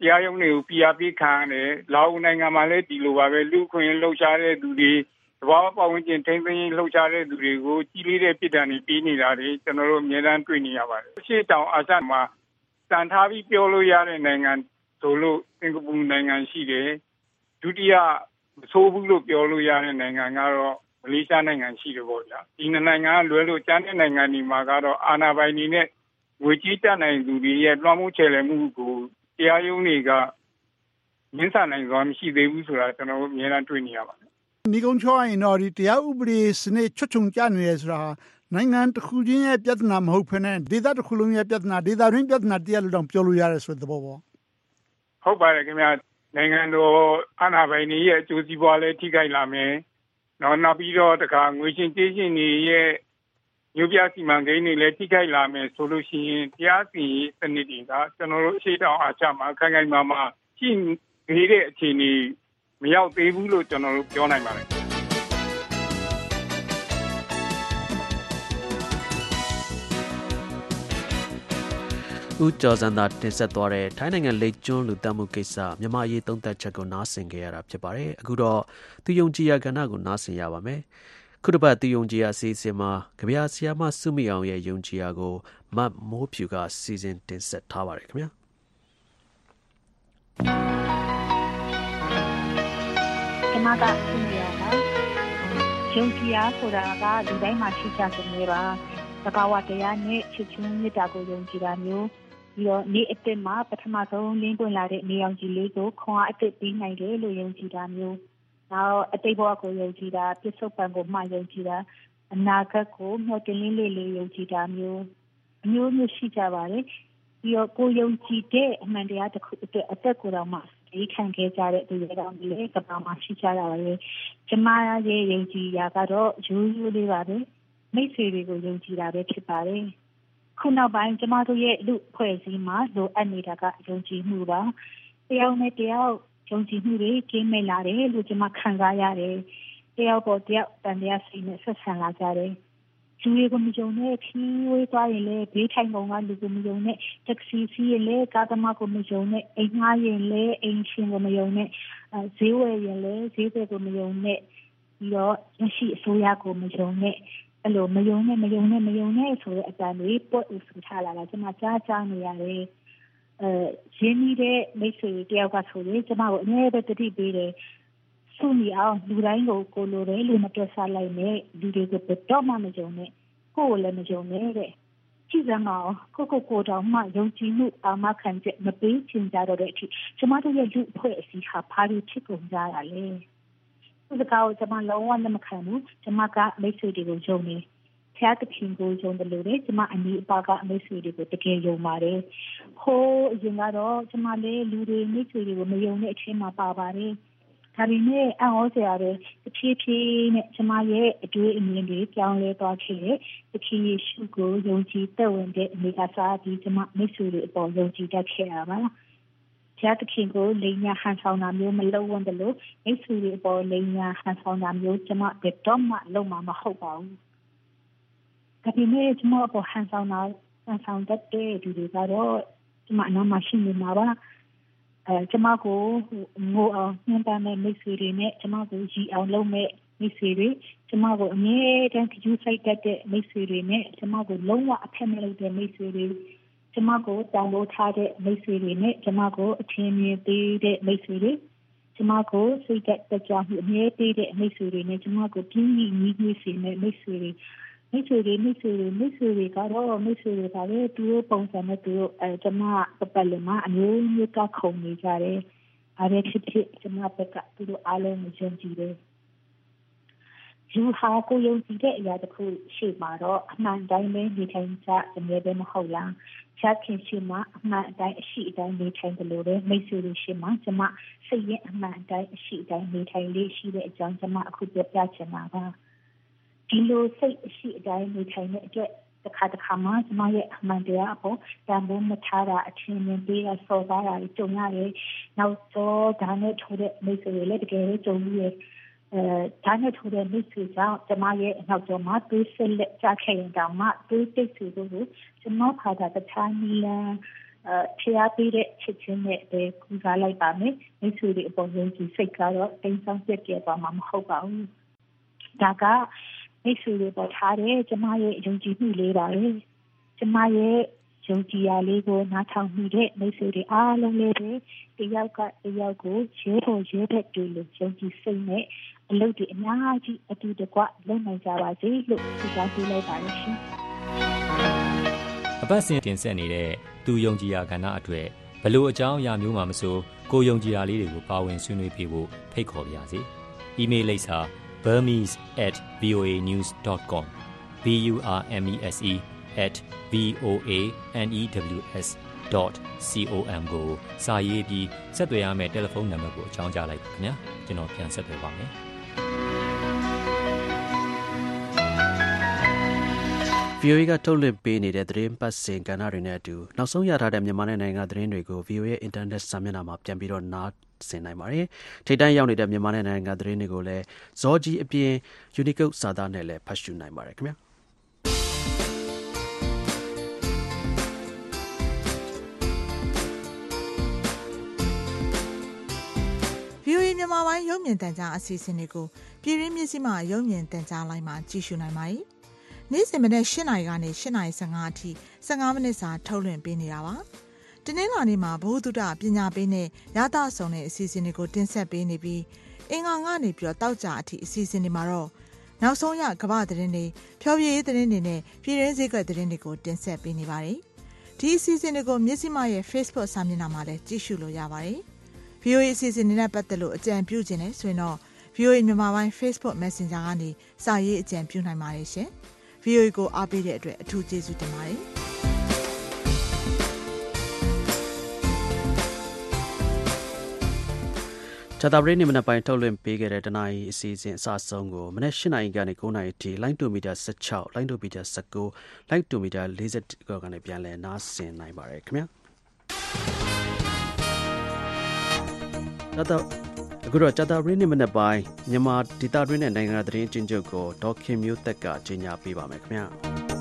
တရားရုံးတွေကိုပြအားပေးခံရတယ်။လာအိုနိုင်ငံမှာလည်းဒီလိုပါပဲလူခွင့်လှုပ်ရှားတဲ့သူတွေတဘာပတ်ဝန်းကျင်ထိန်းသိမ်းလှုပ်ရှားတဲ့သူတွေကိုကြီးလေးတဲ့ပြည်ထောင်စုပြီးနေတာတွေကျွန်တော်တို့အများအားတွေ့နေရပါတယ်။ရှေ့တောင်အာရှမှာစံထားပြီးပြောလို့ရတဲ့နိုင်ငံဆိုလို့စင်ကာပူနိုင်ငံရှိတယ်။ဒုတိယမဆိုးဘူးလို့ပြောလို့ရတဲ့နိုင်ငံကတော့မလေးရှားနိုင်ငံရှိတယ်ပေါ့ဗျာ။ဒီနိုင်ငံကလွယ်လို့ကျန်တဲ့နိုင်ငံတွေမှာကတော့အာဏာပိုင်တွေနဲ့ငွေကြီးတက်နိုင်သူတွေရဲ့လွှမ်းမိုးချယ်လှယ်မှုကိုတရားရုံးတွေကမြင့်ဆန်နိုင်စွာမရှိသေးဘူးဆိုတာကျွန်တော်တို့အများအားတွေ့နေရပါတယ်။ဒီကုန်းချောရင်တော့ဒီတရားဥပဒေစနစ်ချွတ်ချုံကျနေတယ်ဆိုတာနိုင်ငံတစ်ခုချင်းရဲ့ပြဿနာမဟုတ်ဘဲနဲ့ဒေသတစ်ခုလုံးရဲ့ပြဿနာဒေသတွင်းပြဿနာတရားလို့တော့ပြောလို့ရတယ်ဆိုတဲ့သဘောပေါ့။ဟုတ်ပါတယ်ခင်ဗျာနိုင်ငံတော်အာဏာပိုင်တွေရဲ့အကျိုးစီးပွားလည်းထိခိုက်လာမယ်။နောက်ပြီးတော့တခါငွေရှင်ကြေးရှင်တွေရဲ့မြို့ပြစီမံကိန်းတွေလည်းထိခိုက်လာမယ်ဆိုလို့ရှိရင်တရားစီရင်စနစ်တွေကကျွန်တော်တို့အရှိတောင်အာရှမှာခိုင်ခိုင်မာမာရှိနေတဲ့အခြေအနေမရောက်သေးဘူးလို့ကျွန်တော်တို့ပြောနိုင်ပါတယ်ဦးကျော်စံသာတင်ဆက်သွားတဲ့ထိုင်းနိုင်ငံလိတ်ကျွန်းလူသတ်မှုကိစ္စမြန်မာအရေးသုံးသပ်ချက်ကိုနားဆင်ခဲ့ရတာဖြစ်ပါတယ်။အခုတော့သူယုံကြည်ရာကဏ္ဍကိုနားဆင်ရပါမယ်။ခုတစ်ပတ်သူယုံကြည်ရာအစီအစဉ်မှာကြပြဆရာမစုမိအောင်ရဲ့ယုံကြည်ရာကိုမတ်မိုးဖြူကစီစဉ်တင်ဆက်ထားပါတယ်ခင်ဗျာ။ကျွန်မကစုမိအောင်ပါ။ယုံကြည်ရာဆိုတာကလူတိုင်းမှာရှိကြတယ်ပါ။သဘာဝတရားနဲ့ချစ်ချင်းမေတ္တာကိုယုံကြည်တာမျိုးပြီးတော့နေ့အစ်မှာပထမဆုံးလင်းပွင့်လာတဲ့နေအောင်ကြည်လေးကိုခွန်အားအစ်ပြီးနိုင်တယ်လို့ယုံကြည်တာမျိုးနောက်အတိတ်ဘဝကိုယုံကြည်တာပြစ္ဆုတ်ပံကိုမှယုံကြည်တာအနာဂတ်ကိုမျှော်တင်လေးလေးယုံကြည်တာမျိုးအမျိုးမျိုးရှိကြပါတယ်ပြီးတော့ကိုယုံကြည်တဲ့အမှန်တရားတစ်ခုအတွက်အသက်ကိုယ်တော်မှာဒီခံခဲ့ကြတဲ့သူတွေတော့လေကဘာမှရှိကြတာပဲကျမရဲ့ယုံကြည်ရာကတော့ရိုးရိုးလေးပါပဲမိတ်ဆွေတွေကိုယုံကြည်တာပဲဖြစ်ပါတယ်ခုနောက်ပိုင်းကျမတို့ရဲ့လူဖွဲ့စည်းမှာလိုအပ်နေတာကယုံကြည်မှုပါတယောက်နဲ့တယောက်ယုံကြည်မှုတွေကင်းမဲ့လာတယ်လို့ကျမခံစားရတယ်တယောက်ပေါ်တယောက်တန်တရားစိတ်နဲ့ဆက်ဆံလာကြတယ်လူတွေကိုမယုံနဲ့ခီးဝေးသွားရင်လည်းဘေးထိုင်ပုံကလူကိုမယုံနဲ့တက်စီစီရင်လည်းကားသမားကိုမယုံနဲ့အိမ်ငှားရင်လည်းအိမ်ရှင်ကိုမယုံနဲ့ဈေးဝယ်ရင်လည်းဈေးဝယ်ကိုမယုံနဲ့ပြီးတော့ရှိအစိုးရကိုမယုံနဲ့အဲ့လိုမယုံနဲ့ဆိုတဲ့အတန်တွေပို့ဥစထားလာတာကျမကြားနေရတယ်ရင်းနှီးတဲ့မိတ်ဆွေတယောက်ကဆိုရင်ကျမကိုအမြဲတမ်းတတိပေးတယ်စုမိအောင်လူတိုင်းကိုလိုတယ်လူမတွက်စားလိုက်နဲ့လူတွေကိုတော့မှမယုံနဲ့ကိုယ်လည်းမယုံနဲ့တဲ့ကြည့်စမ်းအောင်ကိုတောင်မှယုံကြည်မှုအာမခံချက်မပေးချင်ကြတော့တဲ့အထိကျမတို့ရဲ့လူအဖွဲ့အစည်းဟာဘာလို့ဖြစ်ကုန်ကြတာလဲဒီကောကျမလုံးဝလက်မခံဘူးကျမကမိတ်ဆွေတွေကိုယုံနေဖျားတခင်ကိုယုံတယ်လို့လေကျမအနီးအပါကမိတ်ဆွေတွေကိုတကယ်ယုံပါတယ်ဟိုးအရင်ကတော့ကျမလည်းလူတွေမိတ်ဆွေတွေကိုမယုံတဲ့အချိန်မှာပါပါတယ်ဒါပေမဲ့အံ့ဩစရာပဲတစ်ဖြည်းဖြည်းနဲ့ကျမရဲ့အတွေ့အမြင်တွေပြောင်းလဲသွားခဲ့တဲ့တခင်ယေရှုကိုယုံကြည်သက်ဝင်တဲ့အနေကစားပြီးကျမမိတ်ဆွေတွေအပေါ်ယုံကြည်တတ်ခဲ့တာပါဖျားတခင်ကိုလိန်ညာဟန်ဆောင်တာမျိုးမလုပ်ဝန်းတယ်လို့မိတ်ဆွေတွေအပေါ်လိန်ညာဟန်ဆောင်တာမျိုးကျမဘယ်တော့မှလုပ်မှာမဟုတ်ပါဘူးဒါပေမဲ့ကျမအပေါ်ဟန်ဆောင်တတ်တဲ့ဒီတွေကတော့ကျမအနားမှာရှိနေမှာပါကျမကိုငိုအောင်ညှဉ်းပန်းတဲ့မိတ်ဆွေတွေနဲ့ကျမကိုရည်အောင်လုပ်မဲ့မိတ်ဆွေတွေကျမကိုအမြဲတမ်းကြိုးစိုက်တတ်တဲ့မိတ်ဆွေတွေနဲ့ကျမကိုလုံးဝအဖက်မလုပ်တဲ့မိတ်ဆွေတွေကျမကိုတောင်းလို့ထားတဲ့မိတ်ဆွေတွေနဲ့ကျမကိုအထင်မြင်ပေးတဲ့မိတ်ဆွေတွေကျမကိုစိတ်သက်သာမှုအမြဲပေးတဲ့မိတ်ဆွေတွေနဲ့ကျမကိုပြင်းပြင်းညီးစေတဲ့မိတ်ဆွေတွေကတော့မိတ်ဆွေတွေပါလေသူတို့ပုံစံနဲ့သူတို့ကျမပတ်လည်မှာအမျိုးမျိုးကခုန်နေကြတယ်အားရဖြစ်ကျမဘက်ကသူတို့အားလုံးကိုယုံကြည်တယ်ယူဟာကိုယုံကြည်တဲ့အရာတစ်ခုရှိမှာတော့အမှန်တိုင်းပဲနေထိုင်ကြတယ်ပဲမဟုတ်လားချက်ခင်ရှိမှာအမှန်တိုင်းအရှိတိုင်းနေထိုင်တယ်လို့ပဲမိတ်ဆွေတွေရှိမှာကျမစိတ်ရဲ့အမှန်တိုင်းအရှိတိုင်းနေထိုင်လေးရှိတဲ့အကြောင်းကျမအခုပြပြချင်တာပါဒီလိုစိတ်အရှိအတိုင်းနေထိုင်တဲ့အတွက်တစ်ခါမှကျမရဲ့အမှန်တရားအပေါ်တန်ဖိုးမထားတာအချင်းချင်းပေးတာစော်ကားတာကြုံရတယ်နောက်တော့ဒါနဲ့ထိုးတဲ့မိတ်ဆွေတွေလည်းတကယ်ကြုံပြီးဒါနဲ့ထိုးတဲ့မိတ်ဆွေကြောင့်ကျမရဲ့နောက်ကျော်မှာသွေးဆက်လက်ကြခဲ့ရင်တောင်မှသွေးတိတ်ဆွေတို့ကိုကျမဖာသာတခြားနီလန်ဖျားပေးတဲ့ချက်ချင်းနဲ့ပဲကူစားလိုက်ပါမယ်မိတ်ဆွေတွေအပေါ်ယုံကြည်စိတ်ကတော့တိမ်ဆောင်ပြက်ပြဲသွားမှာမဟုတ်ပါဘူးဒါကမိတ်ဆွေတွေပေါ်ထားတဲ့ကျမရဲ့ယုံကြည်မှုလေးပါပဲကျမရဲ့ယုံကြည်ရာလေးကိုနားထောင်မိတဲ့မိတ်ဆွေတွေအားလုံးလေးပဲတယောက်ကတယောက်ကိုရဲဖို့ရဲဘက်တွေလို့ယုံကြည်စိတ်နဲ့အလုပ်တွေအများကြီးအတူတကွလုပ်နိုင်ကြပါစေလို့ဆုတောင်းပေးလိုက်ပါရရှင်အပတ်စဉ်တင်ဆက်နေတဲ့သူယုံကြည်ရာကဏ္ဍအတွက်ဘလို့အကြောင်းအရာမျိုးမှမဆိုကိုယုံကြည်ရာလေးတွေကိုပါဝင်ဆွေးနွေးပြဖို့ဖိတ်ခေါ်ပါရစေ။ email လိပ်စာ burmese@voanews.com burmese@voanews.com ကိုစာရေးပြီးဆက်သွယ်ရမယ့်တယ်လီဖုန်းနံပါတ်ကိုအကြောင်းကြားလိုက်ပါခင်ဗျာကျွန်တော်ပြန်ဆက်သွယ်ပါမယ် VOA ကထုတ်လွှင့်ပေးနေတဲ့သတင်းပတ်စဉ်ကဏ္ဍတွေနဲ့အတူနောက်ဆုံးရထားတဲ့မြန်မာနိုင်ငံသတင်းတွေကို VOA ရဲ့ internet စာမျက်နှာမှာပြန်ပြီးတော့နားဆင်နိုင်ပါတယ်။ထိပ်တန်းရောက်နေတဲ့မြန်မာနိုင်ငံသတင်းတွေကိုလည်းဇော်ကြီးအပြင် Unicode စာသားနဲ့လည်းဖတ်ရှုနိုင်ပါတယ်ခင်ဗျာ။ VOA မြန်မာပိုင်းရုပ်မြင်သံကြားအစီအစဉ်တွေကိုပြည်ရင်းမြစ်စီမှာရုပ်မြင်သံကြားလိုင်းမှာကြည့်ရှုနိုင်ပါတယ်။နေ့စဉ်မနေ့8:00နာရီကနေ8:15အထိ15မိနစ်စာထုတ်လွှင့်ပေးနေတာပါ။ဒီနေ့လာနေ့မှာဘုဒ္ဓပညာပေးနဲ့ရသဆောင်တဲ့အစီအစဉ်တွေကိုတင်ဆက်ပေးနေပြီးအင်္ဂါကနေပြီးတော့တောက်ကြအထိအစီအစဉ်တွေမှာတော့နောက်ဆုံးရကမ္ဘာသတင်းတွေဖျော်ဖြေရေးသတင်းတွေနဲ့ပြည်တွင်းဈေးကွက်သတင်းတွေကိုတင်ဆက်ပေးနေပါတယ်။ဒီအစီအစဉ်တွေကိုမြစ်စီမရဲ့ Facebook စာမျက်နှာမှာလည်းကြည့်ရှုလို့ရပါတယ်။ VOA အစီအစဉ်တွေနဲ့ပတ်သက်လို့အကြံပြုခြင်းနဲ့ဆိုရင်တော့ VOA မြန်မာပိုင်း Facebook Messenger ကနေစာရေးအကြံပြုနိုင်ပါတယ်ရှင်။ VOA ကိုအားပေးတဲ့အတွက်အထူးကျေးဇူးတင်ပါတယ်။ဂျာတာပရိနေမနက်ပိုင်းထုတ်လွှင့်ပေးခဲ့တဲ့တနင်္လာရီအစီအစဉ်အစဆုံးကိုမနေ့8:00နာရီကနေ9:00နာရီထိလိုင်းတိုမီတာ16လိုင်းတိုမီတာ19လိုင်းတိုမီတာ40ကနေပြန်လည်နားဆင်နိုင်ပါတယ်ခင်ဗျာ။အခုတော့ဂျာတာပရိနေမနက်ပိုင်းမြန်မာဒေတာတွင်းနဲ့နိုင်ငံသတင်းချင်းချုပ်ကိုဒေါခင်မျိုးသက်ကကြီးညာပေးပါမယ်ခင်ဗျာ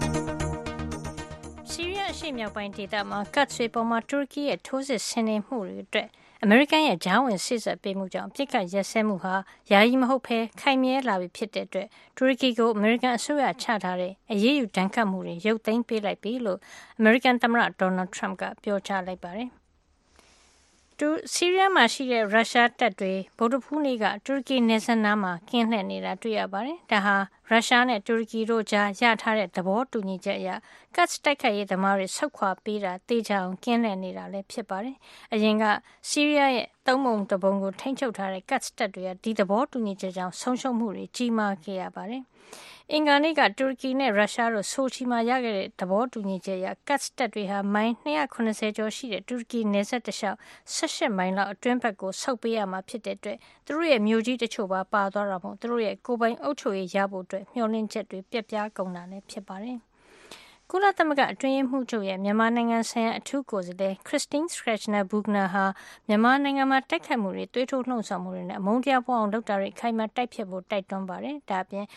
။ဆီးရီးယားအရှေ့မြောက်ပိုင်းဒေသမှာကတ်ဆွေပေါ်မှာတူရကီရဲ့ထိုးစစ်ဆင်နေမှုတွေအတွက်အမေရိကန်ရဲ့ဂျားဝင်စစ်ဆက်ပေးမှုကြောင့်ပြစ်ခတ်ရက်စဲမှုဟာယာယီမဟုတ်ဘဲခိုင်မြဲလာပြီဖြစ်တဲ့အတွက်တူရကီကိုအမေရိကန်အစိုးရချထားတဲ့အရေးယူဒဏ်ခတ်မှုတွေရုပ်သိမ်းပေးလိုက်ပြီလို့အမေရိကန်သမ္မတဒေါ်နယ်ထရမ့်ကပြောကြားလိုက်ပါတယ်။ဆီးရီးယားမှာရှိတဲ့ရုရှားတပ်တွေဗုဒ္ဓဖူးနေ့ကတူရကီနယ်စပ်နားမှာကင်းလှည့်နေတာတွေ့ရပါတယ်။ဒါဟာရုရှားနဲ့တူရကီတို့ကြားရထားတဲ့သဘောတူညီချက်အရကတ်တိုက်ခိုက်ရေးသမားတွေဆုတ်ခွာပေးတာတေချာအောင်ကင်းလှည့်နေတာလည်းဖြစ်ပါတယ်။အရင်ကဆီးရီးယားရဲ့သုံးပုံတစ်ပုံကိုထိန်းချုပ်ထားတဲ့ကတ်တပ်တွေကဒီသဘောတူညီချက်ကြောင့်ဆုံးရှုံးမှုတွေကြီးမားခဲ့ရပါတယ်။အင်္ဂါနေ့ကတူရကီနဲ့ရုရှားတို့ဆိုချီမှာရခဲ့တဲ့သဘောတူညီချက်အရကတ်တပ်တွေဟာမိုင်290ကျော်ရှိတဲ့တူရကီနယ်စပ်တစ်လျှောက်18မိုင်လောက်အတွင်းဘက်ကိုဆုတ်ပေးရမှာဖြစ်တဲ့အတွက်သူတို့ရဲ့မြို့ကြီးတချို့ပါသွားတာမို့သူတို့ရဲ့ကိုယ်ပိုင်အုပ်ချုပ်ရေးရဖို့အတွက်မျှော်လင့်ချက်တွေပြက်ပြားကုန်တာလည်းဖြစ်ပါတယ်။ကုလသမဂ္ဂအတွင်းရေးမှူးချုပ်ရဲ့မြန်မာနိုင်ငံဆိုင်ရာအထူးကိုယ်စားလှယ်ခရစ်စတင်းစခရက်ချနာဘူဂနာဟာမြန်မာနိုင်ငံမှာတိုက်ခိုက်မှုတွေသွေးထိုးလှုံ့ဆော်မှုတွေနဲ့အမုန်းတရားပေါ်အောင်လုပ်တာတွေခိုင်မာတိုက်ဖျက်ဖို့တိုက်တွန်းပါတယ်။ဒါအပြင်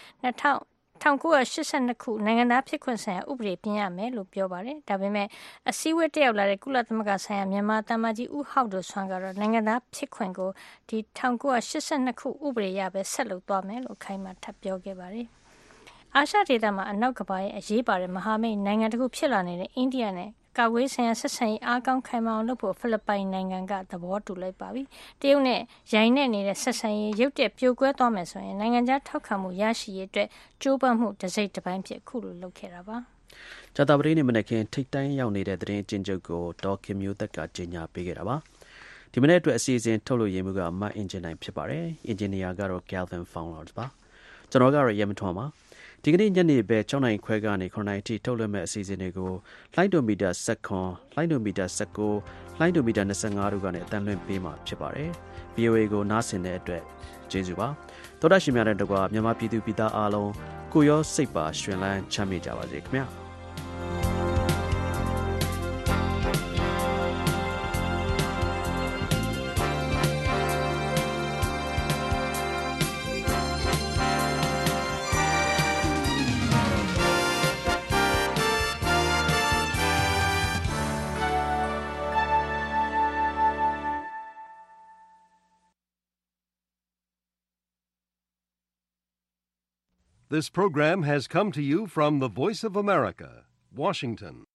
1982ခုနိုင်ငံသားဖြစ်ခွင့်ဆိုင်ရာဥပဒေပြင်ရမယ်လို့ပြောပါတယ်။ဒါပေမဲ့အစည်းအဝေးတက်ရောက်လာတဲ့ကုလသမဂ္ဂဆိုင်ရာမြန်မာတမန်ကြီးဦးဟောက်ဒိုဆွမ်းကတော့နိုင်ငံသားဖြစ်ခွင့်ကိုဒီ1982ခုဥပဒေရပဲဆက်လုပ်သွားမယ်လို့ခိုင်မာထပ်ပြောခဲ့ပါတယ်။အာရှဒေသမှာအနောက်ကမ္ဘာရဲ့အရေးပါတဲ့မဟာမိတ်နိုင်ငံတစ်ခုဖြစ်လာနေတဲ့အိန္ဒိယနဲ့ကာကွယ်ဆိုင်ရာဆက်ဆံရေးအားကောင်းခိုင်မာအောင်လုပ်ဖို့ဖိလစ်ပိုင်နိုင်ငံကသဘောတူလိုက်ပါပြီ။တရုတ်နဲ့ရိုင်းနဲ့နေတဲ့ဆက်ဆံရေးရုတ်တရက်ပြိုကွဲသွားမယ်ဆိုရင်နိုင်ငံခြားထောက်ခံမှုရရှိရေးအတွက်ကြိုးပမ်းမှုတစ်စိတ်တစ်ပိုင်းဖြစ်ခုလိုလုပ်ခဲ့တာပါ။ဂျာတာပရိနေမနက်ခင်းထိတ်တန်းရောက်နေတဲ့သတင်းအကျဉ်းချုပ်ကိုဒေါခင်မျိုးသက်ကကြီးညာပေးခဲ့တာပါ။ဒီမနေ့အတွက်အစီအစဉ်ထုတ်လို့ရမှုကမတ်အင်ဂျင်နိုင်ဖြစ်ပါတယ်။အင်ဂျင်နီယာကတော့ Calvin Fowler ပါ။ကျွန်တော်ကတော့ရဲမထွန်းပါ။ဒီကနေ့ညနေပဲ6နိုင်ခွဲကနေ9နိုင်အထိထုတ်လွှင့်မဲ့အစီအစဉ်တွေကိုလိုင်းဒိုမီတာ19လိုင်းဒိုမီတာ19လိုင်းဒိုမီတာ25တို့ကနေအတန်းလွှင့်ပေးမှာဖြစ်ပါတယ်။ VOA ကိုနားဆင်တဲ့အတွက်ကျေးဇူးပါ။သောတာရှင်များတဲ့တကွာမြန်မာပြည်သူပြည်သားအားလုံးကိုရောစိတ်ပါရှင်လန်းချမ်းမြေ့ကြပါစေခင်ဗျာ။ This program has come to you from the Voice of America, Washington.